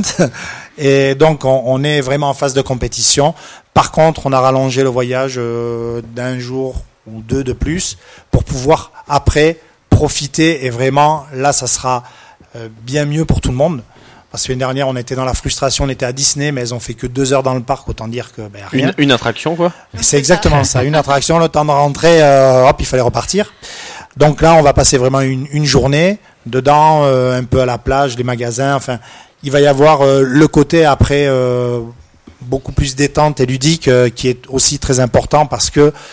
Et donc, on est vraiment en phase de compétition. Par contre, on a rallongé le voyage d'1 jour ou 2 de plus pour pouvoir après profiter. Et vraiment, là, ça sera bien mieux pour tout le monde. Parce que l'année dernière, on était dans la frustration, on était à Disney, mais elles ont fait que 2 heures dans le parc, autant dire que rien. Une attraction, quoi. C'est exactement ça, une attraction, le temps de rentrer, hop, il fallait repartir. Donc là, on va passer vraiment une journée dedans, un peu à la plage, les magasins, enfin, il va y avoir le côté après beaucoup plus détente et ludique qui est aussi très important parce que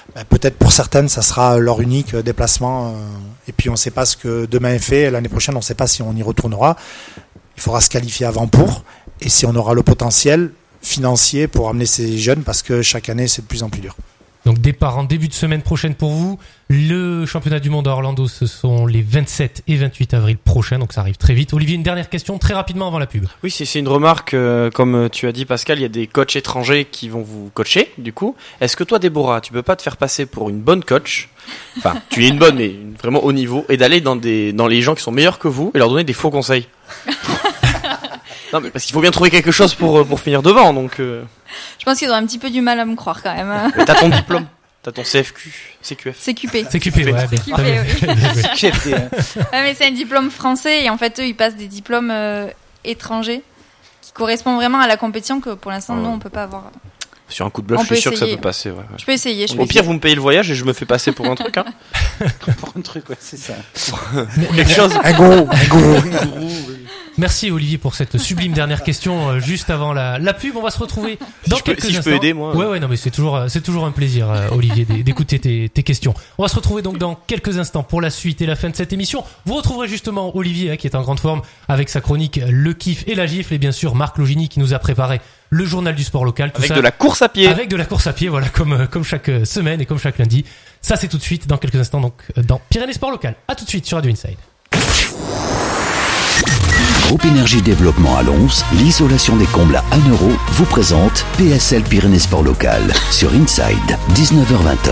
peut-être pour certaines, ça sera leur unique déplacement. Et puis on ne sait pas ce que demain est fait. L'année prochaine, on ne sait pas si on y retournera. Il faudra se qualifier avant pour. Et si on aura le potentiel financier pour amener ces jeunes, parce que chaque année, c'est de plus en plus dur. Donc départ en début de semaine prochaine pour vous. Le championnat du monde à Orlando, ce sont les 27 et 28 avril prochains, donc ça arrive très vite. Olivier, une dernière question très rapidement avant la pub. Oui, c'est une remarque, comme tu as dit Pascal, il y a des coachs étrangers qui vont vous coacher, du coup. Est-ce que toi, Déborah, tu peux pas te faire passer pour une bonne coach, enfin, tu es une bonne, mais vraiment haut niveau, et d'aller dans les gens qui sont meilleurs que vous et leur donner des faux conseils? Non, mais parce qu'il faut bien trouver quelque chose pour finir devant, donc... Je pense qu'ils auraient un petit peu du mal à me croire quand même. Mais t'as ton diplôme, t'as ton CQF. CQP. CQP, ouais, bien. CQP, Très bien. oui. Ouais, mais c'est un diplôme français et en fait eux ils passent des diplômes étrangers qui correspondent vraiment à la compétition que pour l'instant nous on peut pas avoir. Sur un coup de bluff, On je suis peut sûr que ça essayer. peut passer. Ouais. Je peux essayer. Au pire, vous me payez le voyage et je me fais passer pour un truc. Hein. Pour un truc, ouais, c'est ça. Quelque chose. Un gourou. Merci Olivier pour cette sublime dernière question juste avant la pub. On va se retrouver dans quelques si je instants. peux aider, moi. Ouais, non, mais c'est toujours un plaisir, Olivier, d'écouter tes questions. On va se retrouver donc dans quelques instants pour la suite et la fin de cette émission. Vous retrouverez justement Olivier, qui est en grande forme avec sa chronique Le Kiff et la Gifle, et bien sûr Marc Logini qui nous a préparé le journal du sport local. Tout Avec ça, de la course à pied. Avec de la course à pied, voilà, comme chaque semaine et comme chaque lundi. Ça, c'est tout de suite dans quelques instants, donc dans Pyrénées Sport Local. À tout de suite sur Radio Inside. Groupe Énergie Développement à Lons, l'isolation des combles à 1 euro, vous présente PSL Pyrénées Sport Local sur Inside, 19h-20h.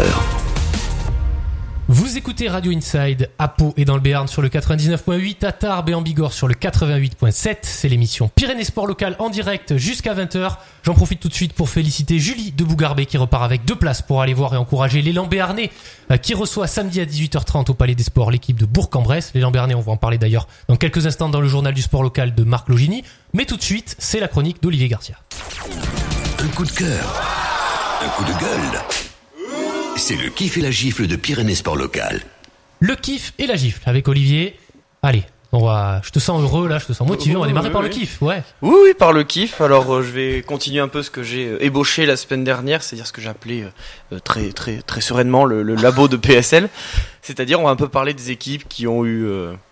Vous écoutez Radio Inside à Pau et dans le Béarn sur le 99.8, à Tarbes et en Bigorre sur le 88.7. C'est l'émission Pyrénées Sport Local en direct jusqu'à 20h. J'en profite tout de suite pour féliciter Julie de Bougarbet qui repart avec 2 places pour aller voir et encourager l'élan béarnais qui reçoit samedi à 18h30 au Palais des Sports l'équipe de Bourg-en-Bresse. L'élan béarnais, on va en parler d'ailleurs dans quelques instants dans le journal du sport local de Marc Logini. Mais tout de suite, c'est la chronique d'Olivier Garcia. Un coup de cœur, un coup de gueule. C'est le kiff et la gifle de Pyrénées Sport Local. Le kiff et la gifle avec Olivier. Allez, je te sens heureux là, je te sens motivé. On va démarrer par le kiff, ouais. Oui, par le kiff. Alors, je vais continuer un peu ce que j'ai ébauché la semaine dernière, c'est-à-dire ce que j'ai appelé très, très, très sereinement le labo de PSL. C'est-à-dire, on va un peu parler des équipes qui ont eu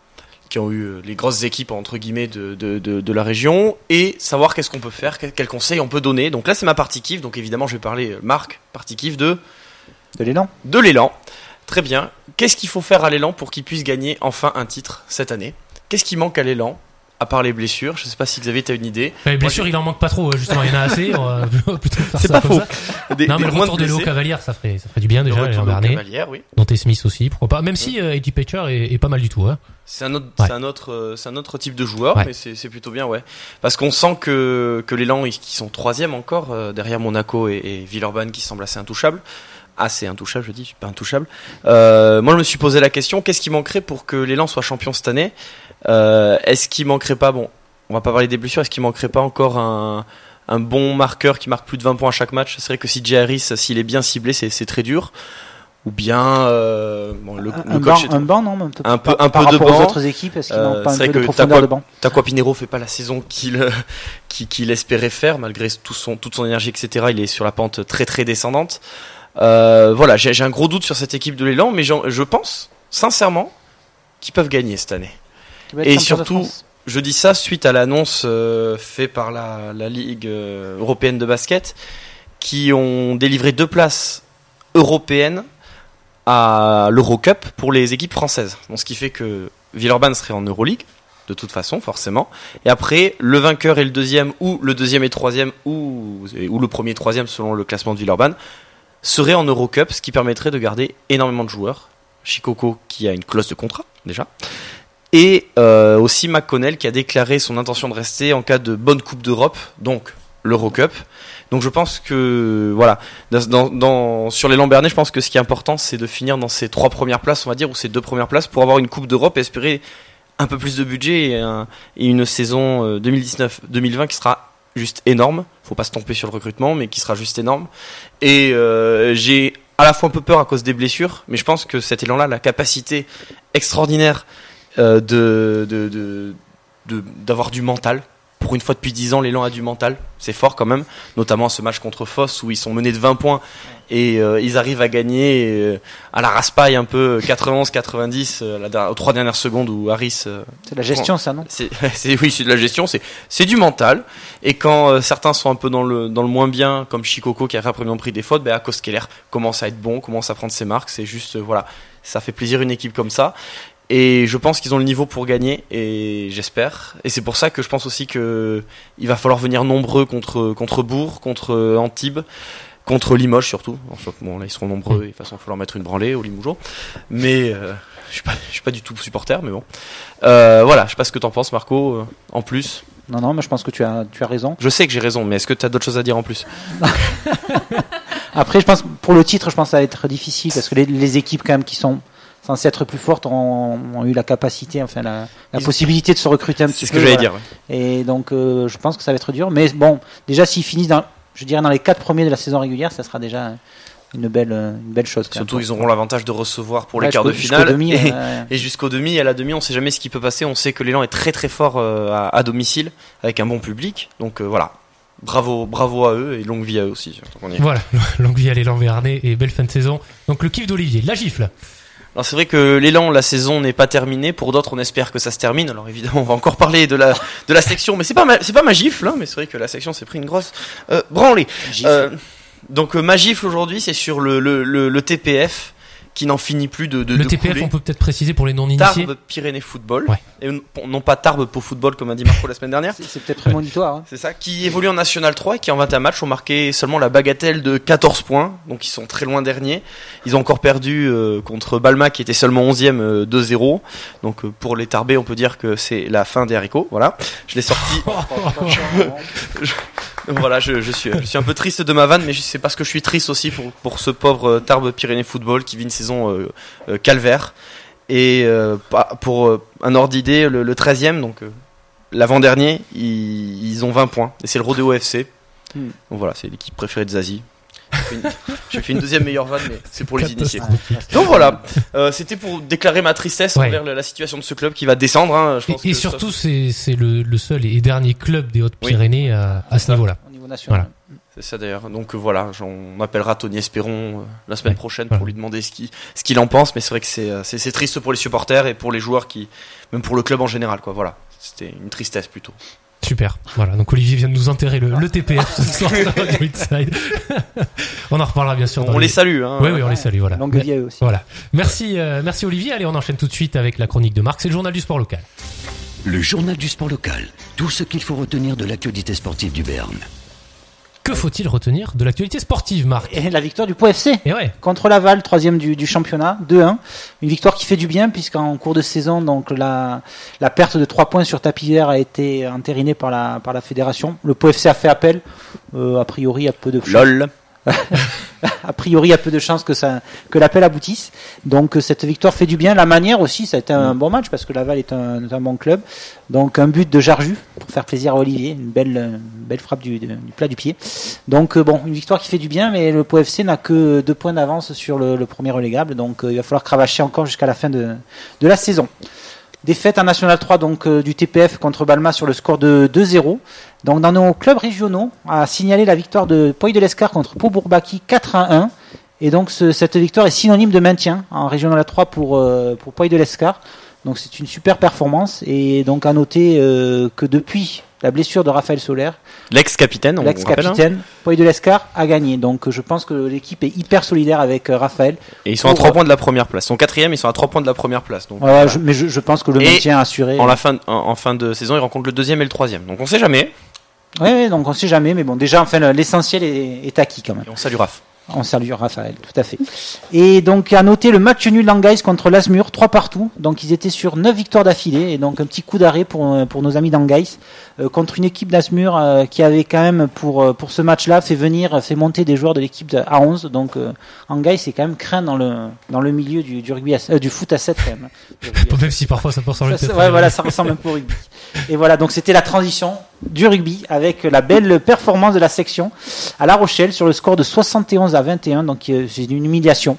les grosses équipes entre guillemets de la région et savoir qu'est-ce qu'on peut faire, quels conseils on peut donner. Donc là, c'est ma partie kiff. Donc évidemment, je vais parler Marc, partie kiff de l'élan. De l'élan. Très bien. Qu'est-ce qu'il faut faire à l'élan pour qu'il puisse gagner enfin un titre cette année? Qu'est-ce qui manque à l'élan, à part les blessures? Je ne sais pas si Xavier, tu as une idée. Les blessures, il en manque pas trop, justement, il y en a assez. On va plutôt faire c'est ça pas comme faux. ça. Non, mais le retour de Léo Cavalière, ça ferait du bien déjà, les Bernay. Oui. Dont et Smith aussi, pourquoi pas. Même si Eddie Patcher est pas mal du tout. Hein. C'est un autre type de joueur, mais c'est plutôt bien, ouais. Parce qu'on sent que l'élan, qui sont 3e encore, derrière Monaco et Villeurbanne, qui semblent assez intouchables. Assez intouchable, je dis, pas intouchable. Moi, je me suis posé la question, qu'est-ce qui manquerait pour que l'élan soit champion cette année? Est-ce qu'il manquerait pas, bon, on va pas parler des blessures, est-ce qu'il manquerait pas encore un bon marqueur qui marque plus de 20 points à chaque match? C'est vrai que si CJ Harris, s'il est bien ciblé, c'est très dur. Ou bien le coach un banc, non, un peu par de rapport banc. aux autres équipes, est-ce qu'ils n'ont pas un peu de que profondeur de banc? Takwa Pinheiro fait pas la saison qu'il espérait faire, malgré toute son énergie, etc. Il est sur la pente très très descendante. Voilà, j'ai un gros doute sur cette équipe de l'élan, mais je pense sincèrement qu'ils peuvent gagner cette année. Et surtout, je dis ça suite à l'annonce faite par la Ligue européenne de basket, qui ont délivré 2 places européennes à l'Eurocup pour les équipes françaises. Donc, ce qui fait que Villeurbanne serait en Euroleague, de toute façon, forcément. Et après, le vainqueur et le deuxième, ou le deuxième et troisième, ou le premier et troisième selon le classement de Villeurbanne, serait en Eurocup, ce qui permettrait de garder énormément de joueurs. Chikoko, qui a une clause de contrat, déjà. Et aussi McConnell, qui a déclaré son intention de rester en cas de bonne Coupe d'Europe, donc l'Eurocup. Donc je pense que, voilà, sur les Lambernais, je pense que ce qui est important, c'est de finir dans ces 3 premières places, on va dire, ou ces 2 premières places, pour avoir une Coupe d'Europe et espérer un peu plus de budget et une saison 2019-2020 qui sera juste énorme. Faut pas se tromper sur le recrutement, mais qui sera juste énorme. Et j'ai à la fois un peu peur à cause des blessures, mais je pense que cet élan-là, la capacité extraordinaire d'avoir du mental pour une fois depuis 10 ans, l'élan a du mental. C'est fort quand même, notamment ce match contre Foss où ils sont menés de 20 points et ils arrivent à gagner à la raspaille un peu 91-90 aux 3 dernières secondes où Harris. C'est de la gestion, ça, non? Oui, c'est de la gestion, c'est du mental. Et quand certains sont un peu dans le moins bien, comme Shikoko qui a rapidement pris des fautes, Akos Keller commence à être bon, commence à prendre ses marques. C'est juste, voilà, ça fait plaisir une équipe comme ça. Et je pense qu'ils ont le niveau pour gagner, et j'espère. Et c'est pour ça que je pense aussi que il va falloir venir nombreux contre Bourg, contre Antibes, contre Limoges surtout. Bon, là ils seront nombreux, et de toute façon il va falloir mettre une branlée aux Limougeaux. Mais je suis pas du tout supporter, mais bon. Voilà, je sais pas ce que t'en penses, Marco. En plus. Non, mais je pense que tu as raison. Je sais que j'ai raison, mais est-ce que tu as d'autres choses à dire en plus? Après, je pense pour le titre, je pense que ça va être difficile parce que les équipes quand même qui sont censées être plus fortes ont eu la capacité, enfin la possibilité de se recruter un petit peu. C'est ce que j'allais dire. Ouais. Et donc, je pense que ça va être dur. Mais bon, déjà s'ils finissent dans les 4 premiers de la saison régulière, ça sera déjà une belle chose. Surtout, ils auront l'avantage de recevoir pour les quarts de finale et jusqu'au demi. À la demi, on sait jamais ce qui peut passer. On sait que l'élan est très très fort à domicile avec un bon public. Donc voilà. Bravo à eux et longue vie à eux aussi. Voilà, longue vie à l'élan Béarnais et belle fin de saison. Donc le kiff d'Olivier, la gifle. Alors c'est vrai que l'élan, la saison n'est pas terminée. Pour d'autres, on espère que ça se termine. Alors évidemment, on va encore parler de la section, mais c'est pas ma gifle, hein, mais c'est vrai que la section s'est pris une grosse branlée. Donc ma gifle aujourd'hui, c'est sur le TPF qui n'en finit plus de le TPF, couler. on peut peut-être préciser pour les non-initiés. Tarbes Pyrénées Football, ouais. Et non pas Tarbes Pau Football comme a dit Marco la semaine dernière. C'est peut-être prémonitoire. Hein. C'est ça, qui évolue en National 3 et qui en 21 matchs ont marqué seulement la bagatelle de 14 points, donc ils sont très loin derniers. Ils ont encore perdu contre Balma qui était seulement 11e 2-0. Donc pour les Tarbés, on peut dire que c'est la fin des haricots. Voilà, je l'ai sorti. Voilà, je suis un peu triste de ma vanne, mais c'est parce que je suis triste aussi pour ce pauvre Tarbes Pyrénées Football qui vit une saison calvaire. Et pour un ordre d'idée, le 13e, donc l'avant-dernier, ils ont 20 points. Et c'est le Rodeo FC. Donc voilà, c'est l'équipe préférée de Zazie. J'ai fait une deuxième meilleure vanne, mais c'est pour les initiés. Donc voilà, c'était pour déclarer ma tristesse envers la situation de ce club qui va descendre. Hein, je pense et surtout, c'est le seul et dernier club des Hautes-Pyrénées à ce niveau-là. Au niveau national. Voilà. C'est ça d'ailleurs. Donc voilà, on appellera Tony Espéron la semaine prochaine pour lui demander ce qu'il en pense. Mais c'est vrai que c'est triste pour les supporters et pour les joueurs même pour le club en général, quoi. Voilà, c'était une tristesse plutôt. Super. Voilà. Donc Olivier vient de nous enterrer le TPF ce soir sur Radio Inside. On en reparlera bien sûr. On les salue. Hein. Oui, on les salue. Voilà. Longue vie à eux aussi. Voilà. Merci Olivier. Allez, on enchaîne tout de suite avec la chronique de Marc. C'est le journal du sport local. Le journal du sport local. Tout ce qu'il faut retenir de l'actualité sportive du Béarn. Que faut-il retenir de l'actualité sportive, Marc? Et la victoire du Pau FC contre Laval, 3e du championnat, 2-1. Une victoire qui fait du bien puisqu'en cours de saison, donc la perte de 3 points sur tapis vert a été entérinée par la fédération. Le Pau FC a fait appel. A priori, il y a peu de LOL. A priori, il y a peu de chances que l'appel aboutisse. Donc cette victoire fait du bien. La manière aussi, ça a été un bon match parce que Laval est un bon club. Donc un but de Jarju pour faire plaisir à Olivier, une belle frappe du plat du pied. Donc une victoire qui fait du bien, mais le Pau FC n'a que 2 points d'avance sur le premier relégable. Donc il va falloir cravacher encore jusqu'à la fin de la saison. Défaite en National 3 donc du TPF contre Balma sur le score de 2-0. Donc dans nos clubs régionaux, a signalé la victoire de Poy-de-l'Escar contre Pau-Bourbaki 4-1. Et donc cette victoire est synonyme de maintien en Régional 3 pour Poy-de-l'Escar. Donc c'est une super performance. Et donc à noter que depuis la blessure de Raphaël Soler, l'ex-capitaine, Poy-de-l'Escar a gagné. Donc je pense que l'équipe est hyper solidaire avec Raphaël. Et ils sont à 3 points de la première place. Ils sont 4e, ils sont à 3 points de la première place. Donc, voilà. Mais je pense que le maintien est assuré. En fin de saison, ils rencontrent le 2e et le 3e. Donc on sait jamais. Oui, donc on sait jamais. Mais bon, déjà, l'essentiel est acquis quand même. Et on salue Raph. On salue Raphaël, tout à fait. Et donc à noter le match nul d'Angaïs contre l'Asmur, 3-3. Donc ils étaient sur 9 victoires d'affilée. Et donc un petit coup d'arrêt pour nos amis d'Angaïs contre une équipe d'Asmur qui avait quand même pour ce match-là fait monter des joueurs de l'équipe A11. Donc Angaïs est quand même craint dans le milieu du rugby du foot à 7 quand même. Même si parfois ça peut ressembler. Ça ressemble un peu au rugby. Et voilà, donc c'était la transition du rugby avec la belle performance de la section à La Rochelle sur le score de 71-21. Donc c'est une humiliation.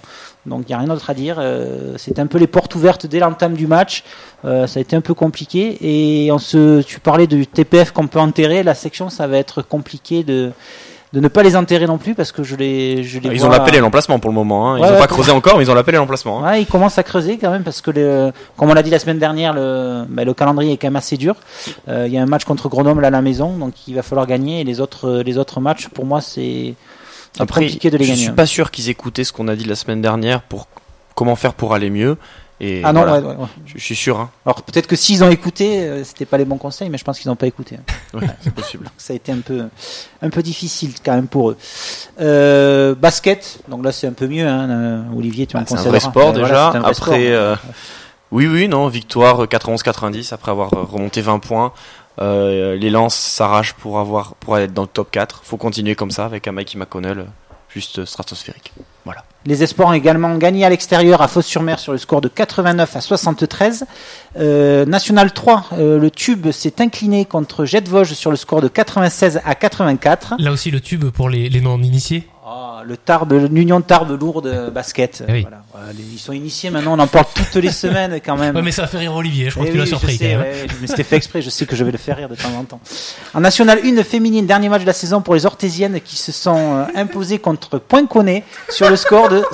Donc il n'y a rien d'autre à dire. C'était un peu les portes ouvertes dès l'entame du match. Ça a été un peu compliqué. Et tu parlais du TPF qu'on peut enterrer. La section, ça va être compliqué de ne pas les enterrer non plus parce que je les Ils vois... ont l'appel et l'emplacement pour le moment. Hein. Ils n'ont pas creusé encore, mais ils ont l'appel et l'emplacement. Hein. Ouais, ils commencent à creuser quand même parce que, comme on l'a dit la semaine dernière, le calendrier est quand même assez dur. Il y a un match contre Grenoble à la maison, donc il va falloir gagner. Et les autres matchs, pour moi, c'est compliqué de les gagner. Je suis pas sûr qu'ils écoutaient ce qu'on a dit la semaine dernière pour comment faire pour aller mieux. Et ah non, voilà. ouais. Je suis sûr. Hein. Alors peut-être que s'ils ont écouté, c'était pas les bons conseils, mais je pense qu'ils n'ont pas écouté. Ouais, c'est possible. Ça a été un peu difficile quand même pour eux. Basket, donc là c'est un peu mieux. Hein, Olivier, tu en c'est un conseilleras. vrai sport déjà. Voilà, c'est un vrai Après, sport. oui, non, victoire 91-90 après avoir remonté 20 points. Les lances s'arrachent pour être dans le top 4. Faut continuer comme ça avec un Mikey McConnell juste stratosphérique. Voilà. Les Espoirs ont également gagné à l'extérieur à Fos-sur-Mer sur le score de 89-73. National 3, le Tube s'est incliné contre Jet Vosges sur le score de 96-84. Là aussi, le Tube pour les non-initiés. L'Union de Tarbes lourde basket. Oui. Voilà. Ils sont initiés maintenant, on en parle toutes les semaines quand même. Ouais, mais ça a fait rire Olivier, je crois que tu l'as surpris. Je sais, quand même. ouais, mais c'était fait exprès, je sais que je vais le faire rire de temps en temps. En National 1 féminine, dernier match de la saison pour les Orthésiennes qui se sont imposées contre Poinconnet sur le score de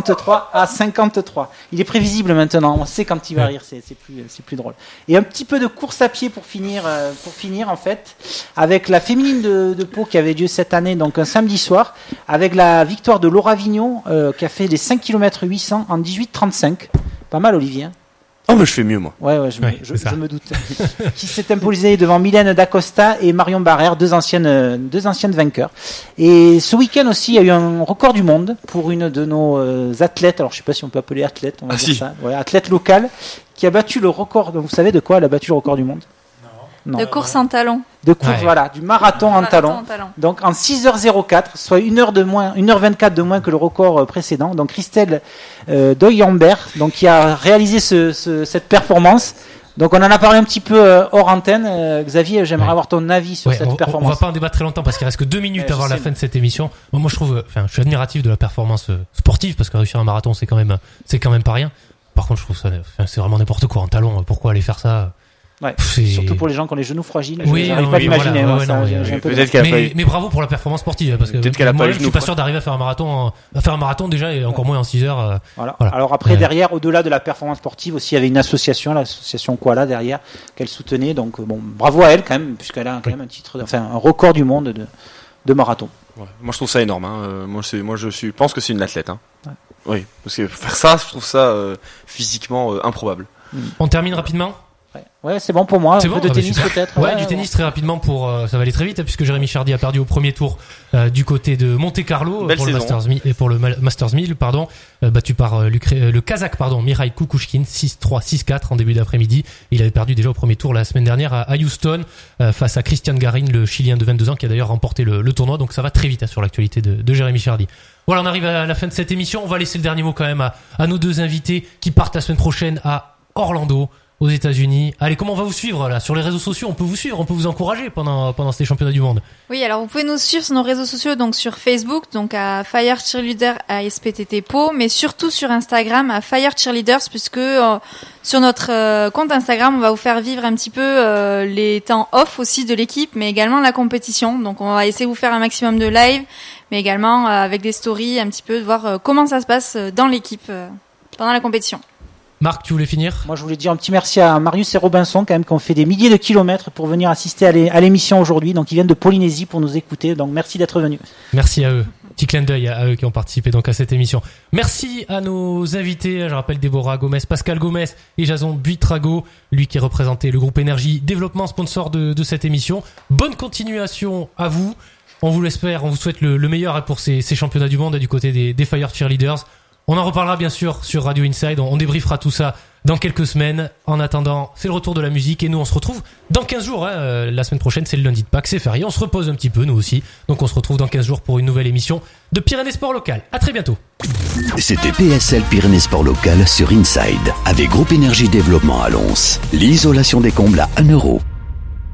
63-53. Il est prévisible maintenant, on sait quand il va rire, c'est plus drôle. Et un petit peu de course à pied pour finir en fait, avec la féminine de Pau qui avait lieu cette année, donc un samedi soir, avec la victoire de Laura Vignon qui a fait les 5 km 800 en 18-35. Pas mal, Olivier. Hein. Oh, mais je fais mieux, moi. Ouais, je me doute. Qui s'est imposé devant Mylène Dacosta et Marion Barrère, deux anciennes vainqueurs. Et ce week-end aussi, il y a eu un record du monde pour une de nos athlètes. Alors, je sais pas si on peut appeler athlète, on va dire ça. Ouais, athlète locale, qui a battu le record. Vous savez de quoi elle a battu le record du monde? Non. De course en talons. De course, voilà, du marathon en talons. Donc en 6h04, soit 1h24 de moins que le record précédent. Donc Christelle Doyambert, donc qui a réalisé cette performance. Donc on en a parlé un petit peu hors antenne. Xavier, j'aimerais avoir ton avis sur cette performance. On va pas en débattre très longtemps parce qu'il reste que 2 minutes avant la fin de cette émission. Moi je trouve, je suis admiratif de la performance sportive parce que réussir un marathon c'est quand même pas rien. Par contre je trouve ça, c'est vraiment n'importe quoi en talons. Pourquoi aller faire ça? Ouais, surtout pour les gens qui ont les genoux fragiles. J'arrive pas à l'imaginer. Mais bravo pour la performance sportive parce que moi, je suis pas sûr d'arriver à faire un marathon déjà et encore moins en 6 heures. Voilà. Alors après derrière, au-delà de la performance sportive aussi, il y avait une association, l'association Koala derrière qu'elle soutenait. Donc bon, bravo à elle quand même puisqu'elle a quand même un record du monde de marathon. Ouais. Moi je trouve ça énorme. Hein. Moi je pense que c'est une athlète. Hein. Ouais. Oui, parce que faire ça, je trouve ça physiquement improbable. On termine rapidement. Ouais, c'est bon pour moi. C'est un peu de tennis peut-être. Ouais, du tennis très rapidement ça va aller très vite puisque Jérémy Chardy a perdu au premier tour du côté de Monte-Carlo pour le Masters 1000 battu par le Kazakh Mikhail Kukushkin 6-3 6-4 en début d'après-midi. Il avait perdu déjà au premier tour la semaine dernière à Houston face à Christian Garin, le Chilien de 22 ans qui a d'ailleurs remporté le tournoi. Donc ça va très vite sur l'actualité de Jérémy Chardy. Voilà, on arrive à la fin de cette émission. On va laisser le dernier mot quand même à nos deux invités qui partent la semaine prochaine à Orlando, aux États-Unis. Allez, comment on va vous suivre là sur les réseaux sociaux? On peut vous suivre, on peut vous encourager pendant ces championnats du monde. Oui, alors vous pouvez nous suivre sur nos réseaux sociaux, donc sur Facebook, donc à Fire Cheerleader à SPTT Pau, mais surtout sur Instagram à Fire Cheerleaders, puisque sur notre compte Instagram, on va vous faire vivre un petit peu les temps off aussi de l'équipe, mais également la compétition. Donc on va essayer de vous faire un maximum de live, mais également avec des stories, un petit peu de voir comment ça se passe dans l'équipe pendant la compétition. Marc, tu voulais finir? Moi, je voulais dire un petit merci à Marius et Robinson, quand même, qui ont fait des milliers de kilomètres pour venir assister à l'émission aujourd'hui. Donc, ils viennent de Polynésie pour nous écouter. Donc, merci d'être venus. Merci à eux. Petit clin d'œil à eux qui ont participé donc à cette émission. Merci à nos invités. Je rappelle Déborah Gomez, Pascal Gomez et Jason Buitrago, lui qui représentait le groupe Énergie Développement, sponsor de cette émission. Bonne continuation à vous. On vous l'espère, on vous souhaite le meilleur pour ces championnats du monde du côté des Fire Cheerleaders. On en reparlera bien sûr sur Radio Inside, on débriefera tout ça dans quelques semaines. En attendant, c'est le retour de la musique et nous on se retrouve dans 15 jours. La semaine prochaine c'est le lundi de Pâques, c'est férié, on se repose un petit peu nous aussi. Donc on se retrouve dans 15 jours pour une nouvelle émission de Pyrénées Sport Local. À très bientôt. C'était PSL Pyrénées Sport Local sur Inside avec Groupe Énergie Développement à Lons. L'isolation des combles à 1 €.